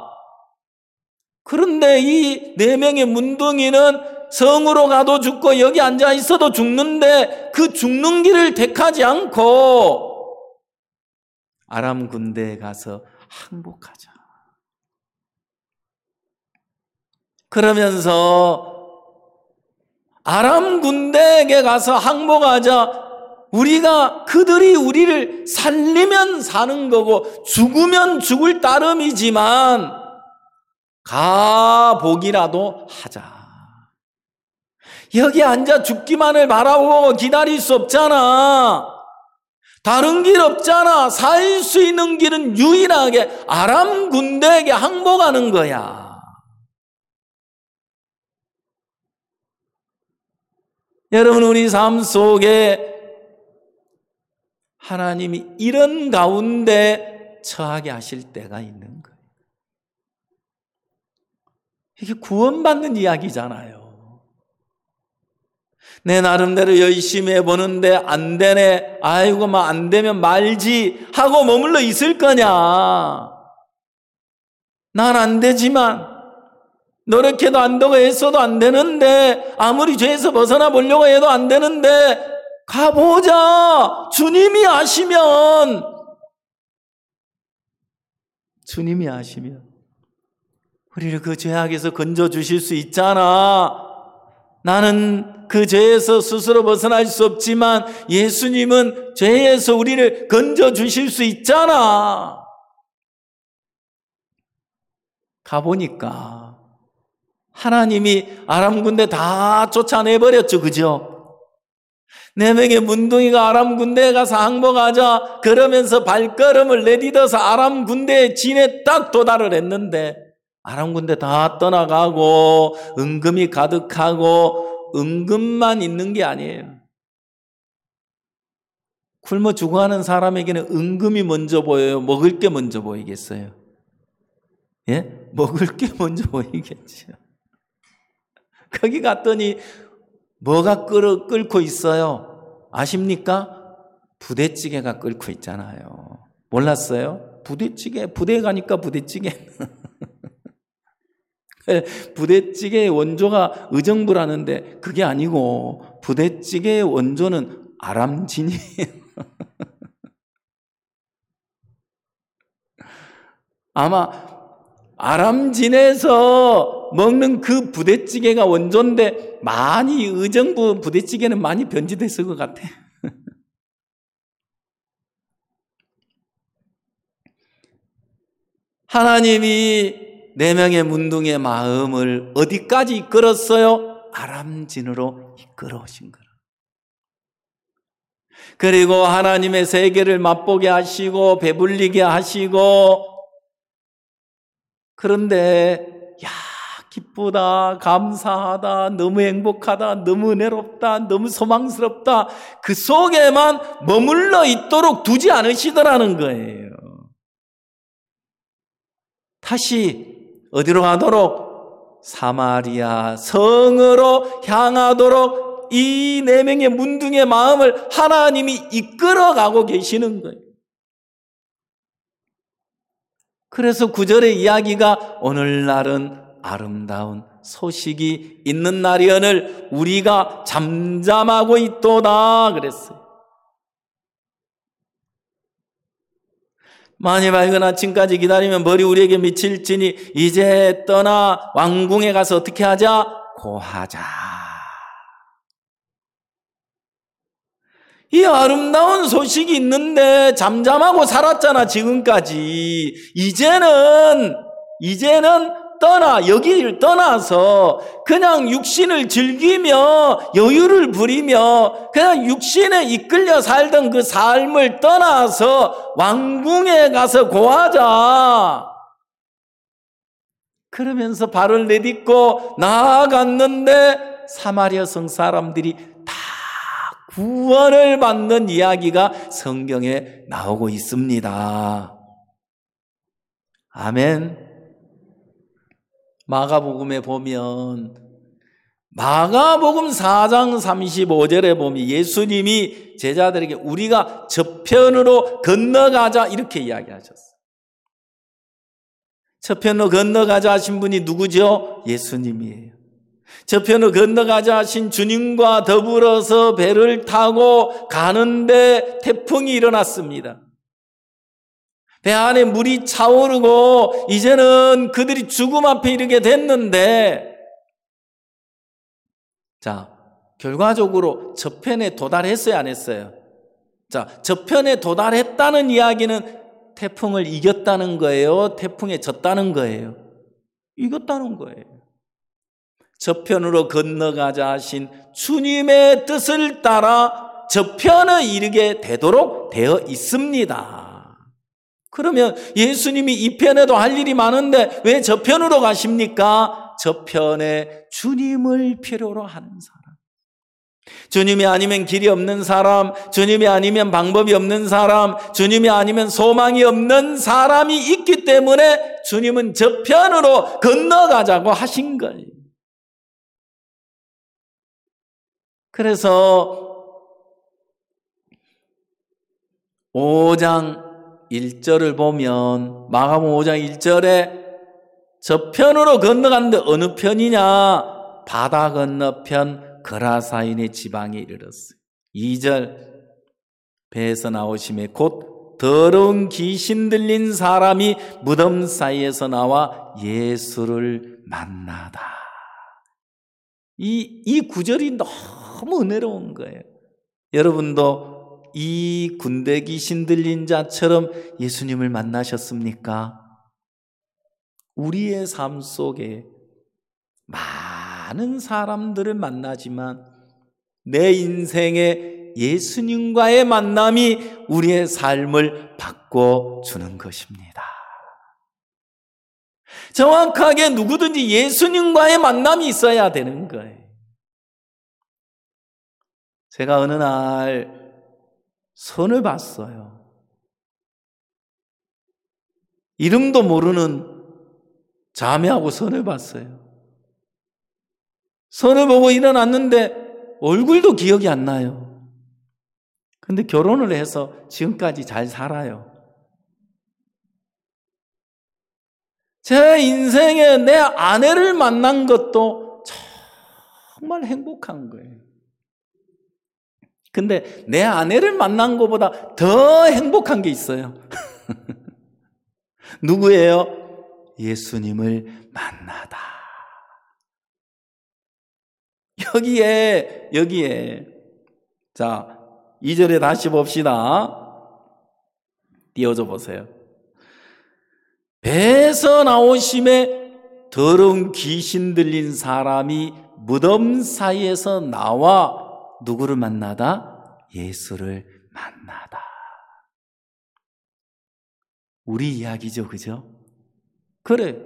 그런데 이 4명의 문둥이는 성으로 가도 죽고 여기 앉아 있어도 죽는데 그 죽는 길을 택하지 않고 아람 군대에 가서 항복하자. 그러면서 아람 군대에게 가서 항복하자. 우리가 그들이 우리를 살리면 사는 거고 죽으면 죽을 따름이지만 가복이라도 하자. 여기 앉아 죽기만을 바라보고 기다릴 수 없잖아. 다른 길 없잖아. 살 수 있는 길은 유일하게 아람 군대에게 항복하는 거야. 여러분 우리 삶 속에 하나님이 이런 가운데 처하게 하실 때가 있는 거예요. 이게 구원받는 이야기잖아요. 내 나름대로 열심히 해보는데 안 되네. 아이고 막 안 되면 말지 하고 머물러 있을 거냐. 난 안 되지만 노력해도 안 되고 애써도 안 되는데 아무리 죄에서 벗어나 보려고 해도 안 되는데 가보자. 주님이 아시면 우리를 그 죄악에서 건져주실 수 있잖아. 나는 그 죄에서 스스로 벗어날 수 없지만 예수님은 죄에서 우리를 건져주실 수 있잖아. 가보니까 하나님이 아람 군대 다 쫓아내버렸죠. 그죠? 4명의 문둥이가 아람 군대에 가서 항복하자 그러면서 발걸음을 내딛어서 아람 군대의 진에 딱 도달을 했는데 아람 군대 다 떠나가고 은금이 가득하고 은금만 있는 게 아니에요. 굶어 죽어가는 사람에게는 은금이 먼저 보여요? 먹을 게 먼저 보이겠어요? 예? 먹을 게 먼저 보이겠죠. 거기 갔더니 뭐가 끓고 있어요? 아십니까? 부대찌개가 끓고 있잖아요. 몰랐어요? 부대에 가니까 부대찌개. 부대찌개의 원조가 의정부라는데 그게 아니고 부대찌개의 원조는 아람진이에요. 아마 아람진에서 먹는 그 부대찌개가 원조인데 많이 의정부 부대찌개는 많이 변질됐을 것 같아. 하나님이 4명의 문둥이의 마음을 어디까지 이끌었어요? 아람진으로 이끌어오신 거라. 그리고 하나님의 세계를 맛보게 하시고 배불리게 하시고 그런데 야 기쁘다 감사하다 너무 행복하다 너무 은혜롭다 너무 소망스럽다 그 속에만 머물러 있도록 두지 않으시더라는 거예요. 다시 어디로 가도록? 사마리아 성으로 향하도록 이 4명의 문둥의 마음을 하나님이 이끌어가고 계시는 거예요. 그래서 9절의 이야기가 오늘날은 아름다운 소식이 있는 날이언을 우리가 잠잠하고 있도다 그랬어요. 만일 밝은 아침까지 기다리면 벌이 우리에게 미칠지니 이제 떠나 왕궁에 가서 어떻게 하자? 고하자. 이 아름다운 소식이 있는데 잠잠하고 살았잖아 지금까지. 이제는 여기를 떠나서 그냥 육신을 즐기며 여유를 부리며 그냥 육신에 이끌려 살던 그 삶을 떠나서 왕궁에 가서 고하자. 그러면서 발을 내딛고 나아갔는데 사마리아 성 사람들이 다 구원을 받는 이야기가 성경에 나오고 있습니다. 아멘. 마가복음에 보면 마가복음 4장 35절에 보면 예수님이 제자들에게 우리가 저편으로 건너가자 이렇게 이야기하셨어요. 저편으로 건너가자 하신 분이 누구죠? 예수님이에요. 저편으로 건너가자 하신 주님과 더불어서 배를 타고 가는데 태풍이 일어났습니다. 배 안에 물이 차오르고 이제는 그들이 죽음 앞에 이르게 됐는데, 자, 결과적으로 저편에 도달했어요, 안 했어요? 자, 저편에 도달했다는 이야기는 태풍을 이겼다는 거예요? 태풍에 졌다는 거예요? 이겼다는 거예요. 저편으로 건너가자 하신 주님의 뜻을 따라 저편에 이르게 되도록 되어 있습니다. 그러면 예수님이 이 편에도 할 일이 많은데 왜 저편으로 가십니까? 저편에 주님을 필요로 하는 사람, 주님이 아니면 길이 없는 사람, 주님이 아니면 방법이 없는 사람, 주님이 아니면 소망이 없는 사람이 있기 때문에 주님은 저편으로 건너가자고 하신 거예요. 그래서 5장 1절을 보면 마가복음 5장 1절에 저편으로 건너갔는데 어느 편이냐? 바다 건너편 그라사인의 지방에 이르렀어요. 2절 배에서 나오심에 곧 더러운 귀신 들린 사람이 무덤 사이에서 나와 예수를 만나다. 이 구절이 너무 은혜로운 거예요. 여러분도 이 군대 귀신 들린 자처럼 예수님을 만나셨습니까? 우리의 삶 속에 많은 사람들을 만나지만 내 인생에 예수님과의 만남이 우리의 삶을 바꿔주는 것입니다. 정확하게 누구든지 예수님과의 만남이 있어야 되는 거예요. 제가 어느 날 선을 봤어요. 이름도 모르는 자매하고 선을 봤어요. 선을 보고 일어났는데 얼굴도 기억이 안 나요. 근데 결혼을 해서 지금까지 잘 살아요. 제 인생에 내 아내를 만난 것도 정말 행복한 거예요. 근데 내 아내를 만난 것보다 더 행복한 게 있어요. 누구예요? 예수님을 만나다. 여기에 자 2절에 다시 봅시다. 띄워줘 보세요. 배에서 나오심에 더러운 귀신 들린 사람이 무덤 사이에서 나와 누구를 만나다? 예수를 만나다. 우리 이야기죠, 그죠? 그래.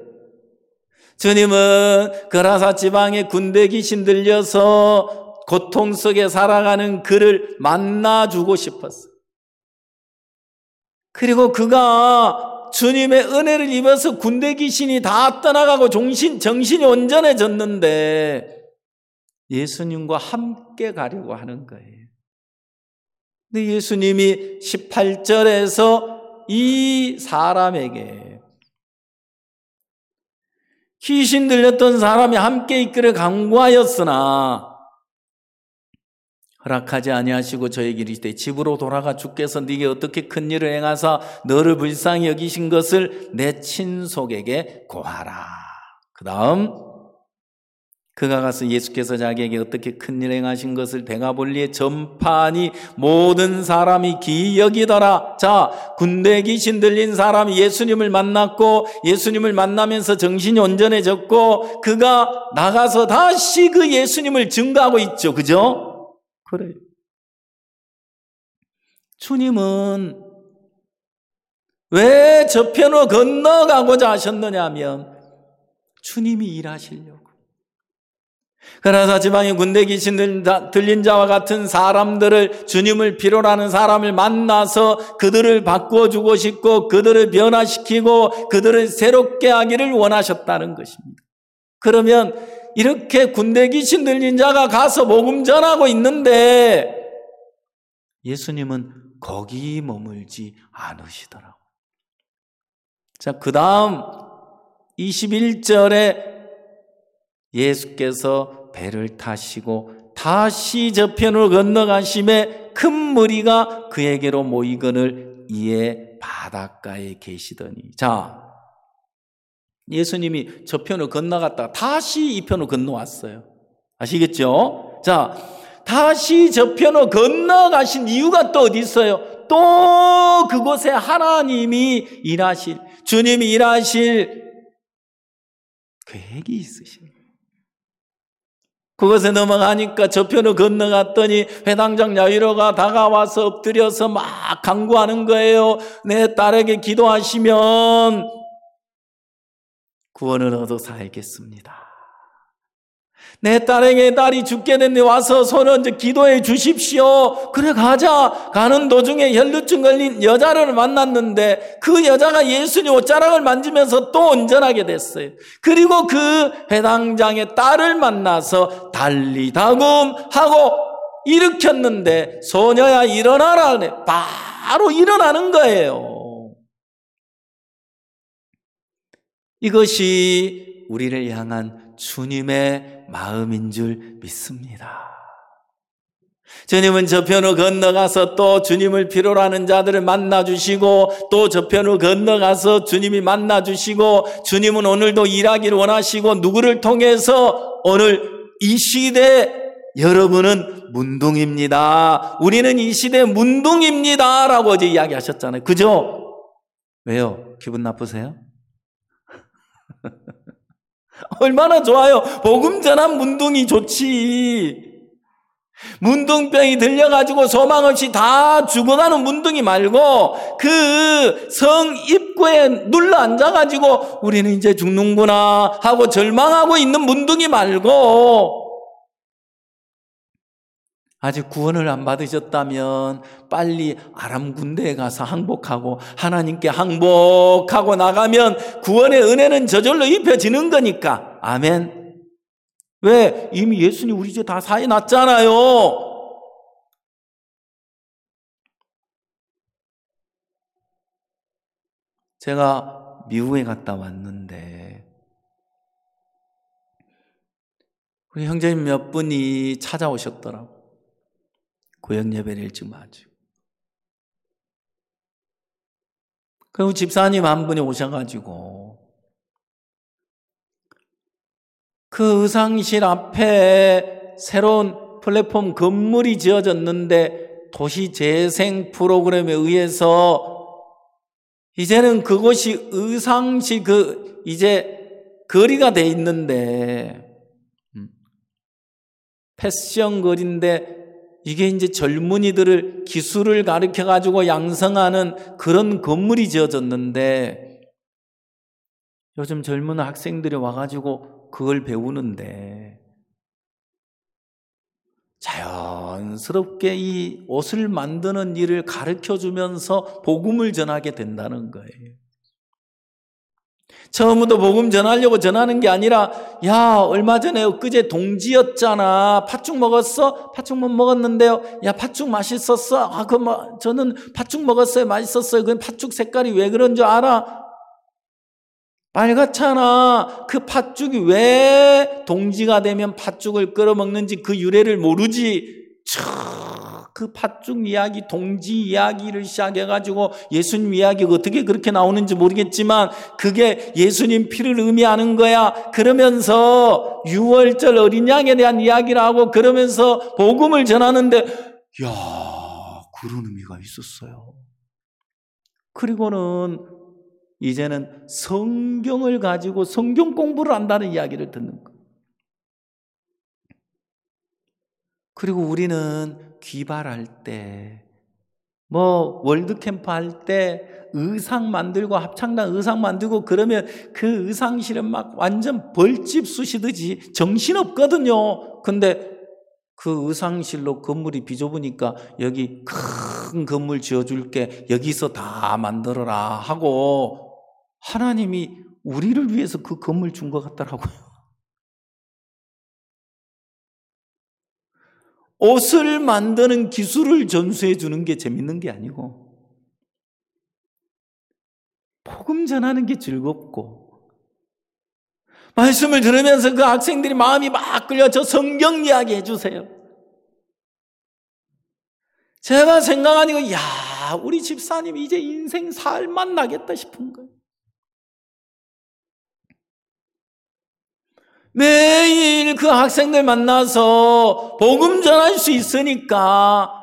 주님은 그라사 지방에 군대 귀신 들려서 고통 속에 살아가는 그를 만나주고 싶었어요. 그리고 그가 주님의 은혜를 입어서 군대 귀신이 다 떠나가고 정신이 온전해졌는데 예수님과 함께 가려고 하는 거예요. 근데 예수님이 18절에서 이 사람에게 귀신 들렸던 사람이 함께 있기를 간구하였으나 허락하지 아니하시고 저에게 이르시되 집으로 돌아가 주께서 네게 어떻게 큰 일을 행하사 너를 불쌍히 여기신 것을 내 친속에게 고하라. 그 다음 그가 가서 예수께서 자기에게 어떻게 큰 일을 행하신 것을 데가볼리에 전파하니 모든 사람이 기이 여기더라. 자, 군대 귀신 들린 사람이 예수님을 만났고 예수님을 만나면서 정신이 온전해졌고 그가 나가서 다시 그 예수님을 증거하고 있죠. 그죠? 그래요. 주님은 왜 저편으로 건너가고자 하셨느냐 하면 주님이 일하시려고. 그러나 지방에 군대 귀신 들린 자와 같은 사람들을 주님을 필요로 하는 사람을 만나서 그들을 바꿔주고 싶고 그들을 변화시키고 그들을 새롭게 하기를 원하셨다는 것입니다. 그러면 이렇게 군대 귀신 들린 자가 가서 복음 전하고 있는데 예수님은 거기 머물지 않으시더라고요. 자, 그 다음 21절에 예수께서 배를 타시고 다시 저편으로 건너가심에 큰 무리가 그에게로 모이거늘 이에 바닷가에 계시더니. 자, 예수님이 저편으로 건너갔다가 다시 이 편으로 건너왔어요. 아시겠죠? 자, 다시 저편으로 건너가신 이유가 또 어디 있어요? 또 그곳에 하나님이 일하실, 주님이 일하실 계획이 있으신 거예요. 그것에 넘어가니까 저편으로 건너갔더니 회당장 야이로가 다가와서 엎드려서 막 간구하는 거예요. 내 딸에게 기도하시면 구원을 얻어 살겠습니다. 내 딸이 죽게 됐네. 와서 손 얹어 기도해 주십시오. 그래 가자. 가는 도중에 혈루증 걸린 여자를 만났는데 그 여자가 예수님 옷자락을 만지면서 또 온전하게 됐어요. 그리고 그 회당장의 딸을 만나서 달리다굼하고 일으켰는데 소녀야 일어나라. 바로 일어나는 거예요. 이것이 우리를 향한 주님의 마음인 줄 믿습니다. 주님은 저편으로 건너가서 또 주님을 필요로 하는 자들을 만나주시고 또 저편으로 건너가서 주님이 만나주시고 주님은 오늘도 일하기를 원하시고 누구를 통해서 오늘 이 시대 여러분은 문둥입니다. 우리는 이 시대 문둥입니다. 라고 어제 이야기하셨잖아요. 그죠? 왜요? 기분 나쁘세요? 얼마나 좋아요. 복음 전한 문둥이 좋지. 문둥병이 들려가지고 소망 없이 다 죽어가는 문둥이 말고 그 성 입구에 눌러 앉아가지고 우리는 이제 죽는구나 하고 절망하고 있는 문둥이 말고 아직 구원을 안 받으셨다면 빨리 아람 군대에 가서 항복하고 하나님께 항복하고 나가면 구원의 은혜는 저절로 입혀지는 거니까. 아멘. 왜? 이미 예수님 우리 죄 다 사해 놨잖아요. 제가 미국에 갔다 왔는데 우리 형제님 몇 분이 찾아오셨더라고요. 구역 예배를 일찍 마치고. 그리고 집사님 한 분이 오셔가지고 그 의상실 앞에 새로운 플랫폼 건물이 지어졌는데 도시재생 프로그램에 의해서 이제는 그곳이 의상실 이제 거리가 돼 있는데 패션 거리인데 이게 이제 젊은이들을 기술을 가르쳐가지고 양성하는 그런 건물이 지어졌는데 요즘 젊은 학생들이 와가지고 그걸 배우는데 자연스럽게 이 옷을 만드는 일을 가르쳐주면서 복음을 전하게 된다는 거예요. 처음부터 복음 전하려고 전하는 게 아니라, 야, 얼마 전에 엊그제 동지였잖아. 팥죽 먹었어? 팥죽 못 먹었는데요. 야, 팥죽 맛있었어? 아, 저는 팥죽 먹었어요. 맛있었어요. 그 팥죽 색깔이 왜 그런 줄 알아? 빨갛잖아. 그 팥죽이 왜 동지가 되면 팥죽을 끓여 먹는지 그 유래를 모르지. 그 팥죽 이야기, 동지 이야기를 시작해가지고 예수님 이야기가 어떻게 그렇게 나오는지 모르겠지만 그게 예수님 피를 의미하는 거야. 그러면서 6월절 어린 양에 대한 이야기를 하고 그러면서 복음을 전하는데, 야, 그런 의미가 있었어요. 그리고는 이제는 성경을 가지고 성경 공부를 한다는 이야기를 듣는 거예요. 그리고 우리는 귀발할 때, 월드캠프 할 때 의상 만들고 합창단 의상 만들고 그러면 그 의상실은 막 완전 벌집 쑤시듯이 정신없거든요. 근데 그 의상실로 건물이 비좁으니까 여기 큰 건물 지어줄게. 여기서 다 만들어라 하고 하나님이 우리를 위해서 그 건물 준 것 같더라고요. 옷을 만드는 기술을 전수해 주는 게 재밌는 게 아니고 복음 전하는 게 즐겁고 말씀을 들으면서 그 학생들이 마음이 막 끌려 저 성경 이야기 해주세요. 제가 생각하니 야, 우리 집사님 이제 인생 살만 나겠다 싶은 거예요. 매일 그 학생들 만나서 복음 전할 수 있으니까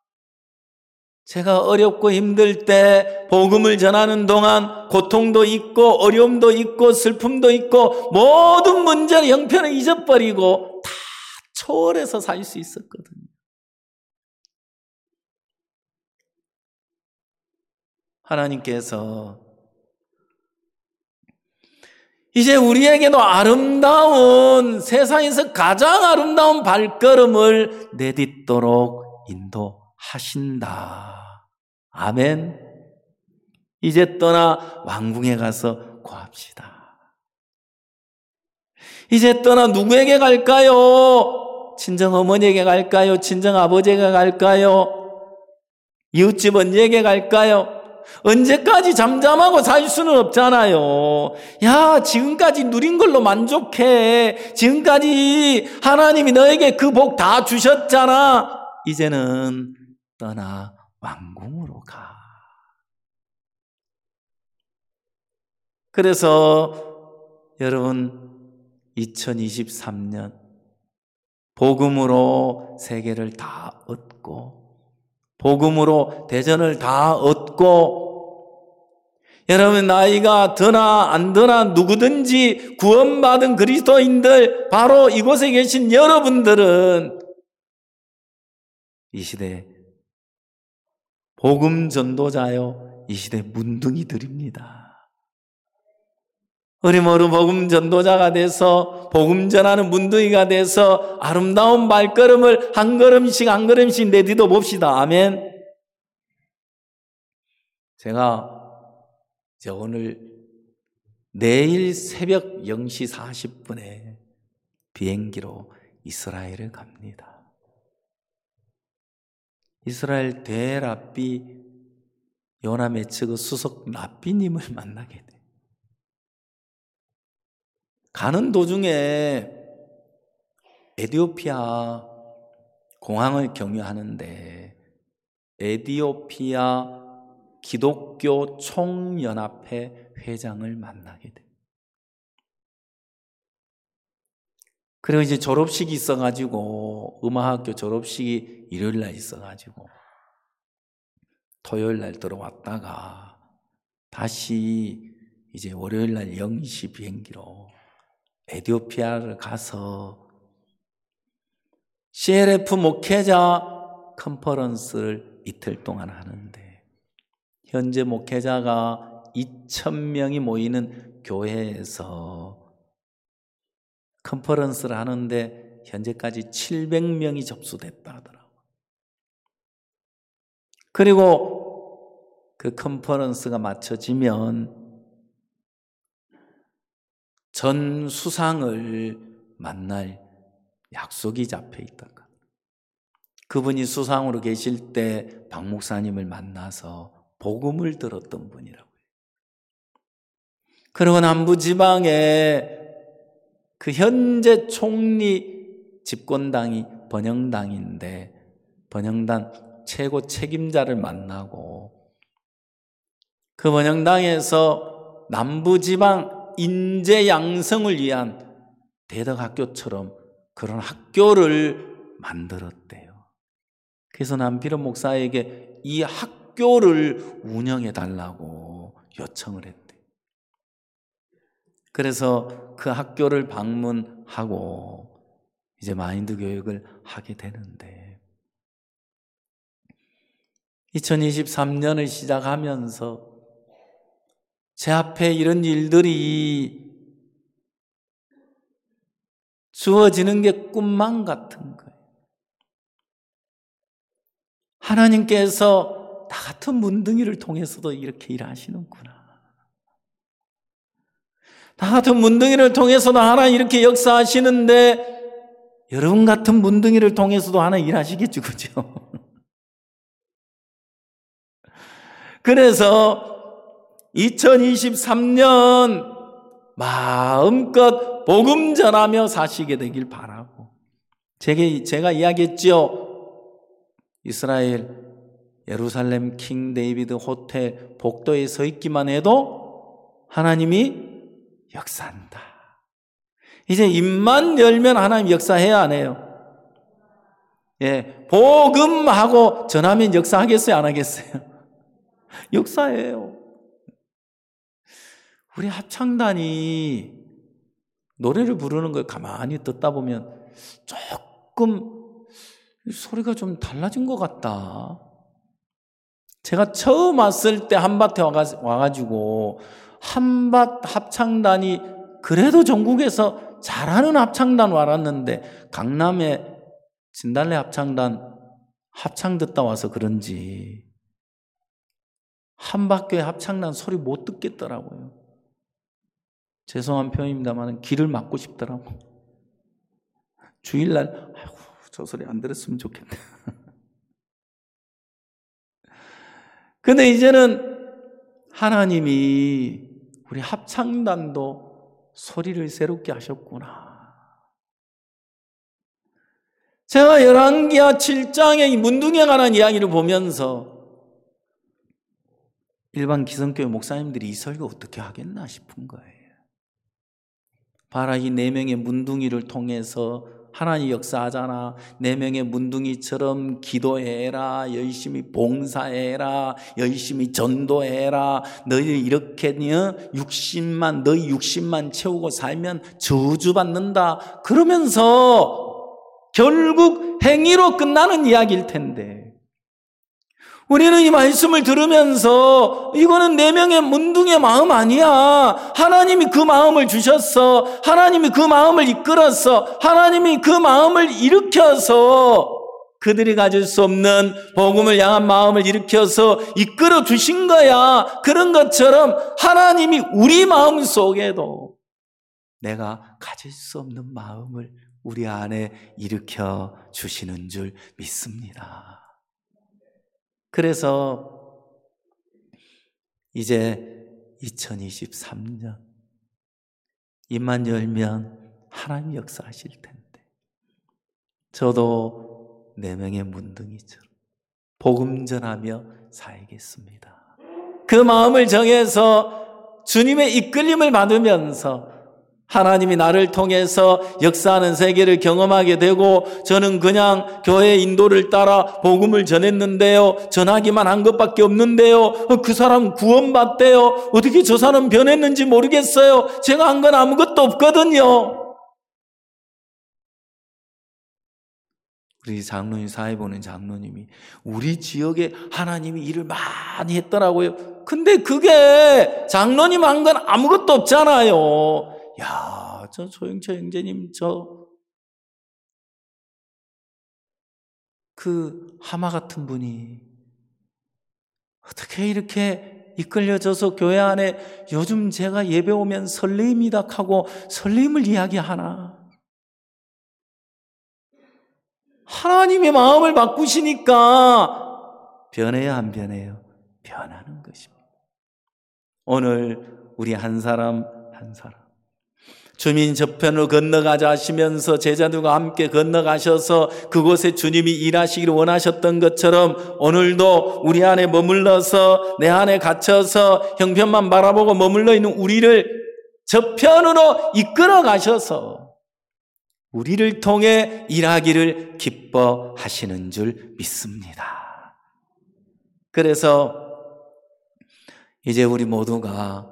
제가 어렵고 힘들 때 복음을 전하는 동안 고통도 있고 어려움도 있고 슬픔도 있고 모든 문제는 형편을 잊어버리고 다 초월해서 살 수 있었거든요. 하나님께서 이제 우리에게도 아름다운, 세상에서 가장 아름다운 발걸음을 내딛도록 인도하신다. 아멘. 이제 떠나 왕궁에 가서 거합시다. 이제 떠나 누구에게 갈까요? 친정 어머니에게 갈까요? 친정 아버지에게 갈까요? 이웃집 언니에게 갈까요? 언제까지 잠잠하고 살 수는 없잖아요. 야, 지금까지 누린 걸로 만족해. 지금까지 하나님이 너에게 그 복 다 주셨잖아. 이제는 떠나 왕궁으로 가. 그래서 여러분 2023년 복음으로 세계를 다 얻고 복음으로 대전을 다 얻고 여러분 나이가 드나 안 드나 누구든지 구원받은 그리스도인들 바로 이곳에 계신 여러분들은 이 시대 복음 전도자요 이 시대 문둥이들입니다. 어림없는 복음 전도자가 돼서 복음 전하는 문둥이가 돼서 아름다운 발걸음을 한 걸음씩 한 걸음씩 내딛어 봅시다. 아멘. 제가 이제 내일 새벽 0시 40분에 비행기로 이스라엘을 갑니다. 이스라엘 대랍비 요나 메츠그 수석 랍비님을 만나게 돼요. 가는 도중에 에티오피아 공항을 경유하는데 에티오피아 기독교 총연합회 회장을 만나게 돼요. 그리고 이제 졸업식이 있어가지고 음악학교 졸업식이 일요일날 있어가지고 토요일날 들어왔다가 다시 이제 월요일날 0시 비행기로 에티오피아를 가서 CLF 목회자 컨퍼런스를 이틀 동안 하는데 현재 목회자가 2,000명이 모이는 교회에서 컨퍼런스를 하는데 현재까지 700명이 접수됐다 하더라고요. 그리고 그 컨퍼런스가 마쳐지면 전 수상을 만날 약속이 잡혀 있다가 그분이 수상으로 계실 때 박 목사님을 만나서 복음을 들었던 분이라고요. 그리고 남부지방에 그 현재 총리 집권당이 번영당인데 번영당 최고 책임자를 만나고 그 번영당에서 남부지방 인재 양성을 위한 대덕학교처럼 그런 학교를 만들었대요. 그래서 남필원 목사에게 이 학교를 운영해 달라고 요청을 했대요. 그래서 그 학교를 방문하고 이제 마인드 교육을 하게 되는데 2023년을 시작하면서 제 앞에 이런 일들이 주어지는 게 꿈만 같은 거예요. 하나님께서 나 같은 문둥이를 통해서도 이렇게 일하시는구나. 나 같은 문둥이를 통해서도 하나님 이렇게 역사하시는데 여러분 같은 문둥이를 통해서도 하나님 일하시겠죠, 그죠? 그래서 2023년 마음껏 복음 전하며 사시게 되길 바라고 제가 이야기했죠. 이스라엘 예루살렘 킹 데이비드 호텔 복도에 서 있기만 해도 하나님이 역사한다. 이제 입만 열면 하나님 역사해야 안 해요? 예, 복음하고 전하면 역사하겠어요, 안 하겠어요? 역사해요. 우리 합창단이 노래를 부르는 걸 가만히 듣다 보면 조금 소리가 좀 달라진 것 같다. 제가 처음 왔을 때 한밭에 와가지고 한밭 합창단이 그래도 전국에서 잘하는 합창단 왔는데 강남에 진달래 합창단 합창 듣다 와서 그런지 한밭교회 합창단 소리 못 듣겠더라고요. 죄송한 표현입니다만 귀를 막고 싶더라고. 주일날 아이고 저 소리 안 들었으면 좋겠네. 근데 이제는 하나님이 우리 합창단도 소리를 새롭게 하셨구나. 제가 열왕기하 7장의 이 문둥이에 관한 이야기를 보면서 일반 기성교회 목사님들이 이 설교 어떻게 하겠나 싶은 거예요. 봐라, 이 4명의 문둥이를 통해서 하나님 역사하잖아. 4명의 문둥이처럼 기도해라, 열심히 봉사해라, 열심히 전도해라. 너희 이렇게 너희 60만 채우고 살면 저주받는다. 그러면서 결국 행위로 끝나는 이야기일 텐데 우리는 이 말씀을 들으면서 이거는 4명의 문둥이의 마음 아니야. 하나님이 그 마음을 주셨어. 하나님이 그 마음을 이끌었어. 하나님이 그 마음을 일으켜서 그들이 가질 수 없는 복음을 향한 마음을 일으켜서 이끌어 주신 거야. 그런 것처럼 하나님이 우리 마음 속에도 내가 가질 수 없는 마음을 우리 안에 일으켜 주시는 줄 믿습니다. 그래서 이제 2023년 입만 열면 하나님 역사하실 텐데 저도 4명의 문둥이처럼 복음 전하며 살겠습니다. 그 마음을 정해서 주님의 이끌림을 받으면서 하나님이 나를 통해서 역사하는 세계를 경험하게 되고 저는 그냥 교회 인도를 따라 복음을 전했는데요. 전하기만 한 것밖에 없는데요. 그 사람 구원받대요. 어떻게 저 사람 변했는지 모르겠어요. 제가 한 건 아무것도 없거든요. 우리 장로님 사회 보는 장로님이 우리 지역에 하나님이 일을 많이 했더라고요. 근데 그게 장로님 한 건 아무것도 없잖아요. 야, 저 조영철 형제님 그 하마 같은 분이 어떻게 이렇게 이끌려져서 교회 안에 요즘 제가 예배 오면 설레입니다 하고 설레임을 이야기하나? 하나님의 마음을 바꾸시니까 변해요, 안 변해요? 변하는 것입니다. 오늘 우리 한 사람 한 사람 주민 저편으로 건너가자 하시면서 제자들과 함께 건너가셔서 그곳에 주님이 일하시기를 원하셨던 것처럼 오늘도 우리 안에 머물러서 내 안에 갇혀서 형편만 바라보고 머물러 있는 우리를 저편으로 이끌어 가셔서 우리를 통해 일하기를 기뻐하시는 줄 믿습니다. 그래서 이제 우리 모두가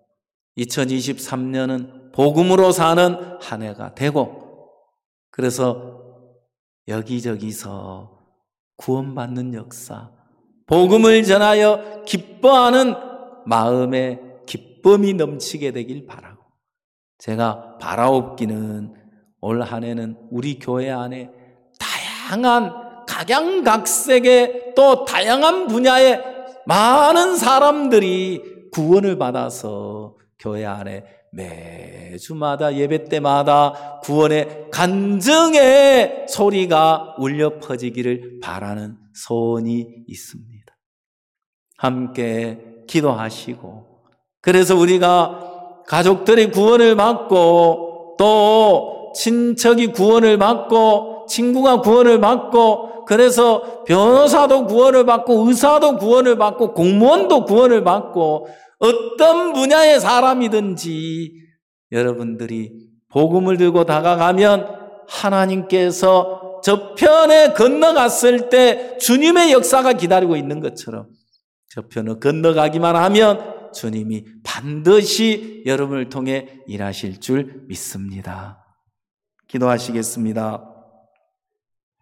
2023년은 복음으로 사는 한 해가 되고, 그래서 여기저기서 구원받는 역사, 복음을 전하여 기뻐하는 마음의 기쁨이 넘치게 되길 바라고, 제가 바라옵기는 올 한 해는 우리 교회 안에 다양한 각양각색의 또 다양한 분야의 많은 사람들이 구원을 받아서 교회 안에 매주마다 예배 때마다 구원의 간증의 소리가 울려 퍼지기를 바라는 소원이 있습니다. 함께 기도하시고, 그래서 우리가 가족들이 구원을 받고 또 친척이 구원을 받고 친구가 구원을 받고, 그래서 변호사도 구원을 받고 의사도 구원을 받고 공무원도 구원을 받고 어떤 분야의 사람이든지 여러분들이 복음을 들고 다가가면 하나님께서 저편에 건너갔을 때 주님의 역사가 기다리고 있는 것처럼 저편을 건너가기만 하면 주님이 반드시 여러분을 통해 일하실 줄 믿습니다. 기도하시겠습니다.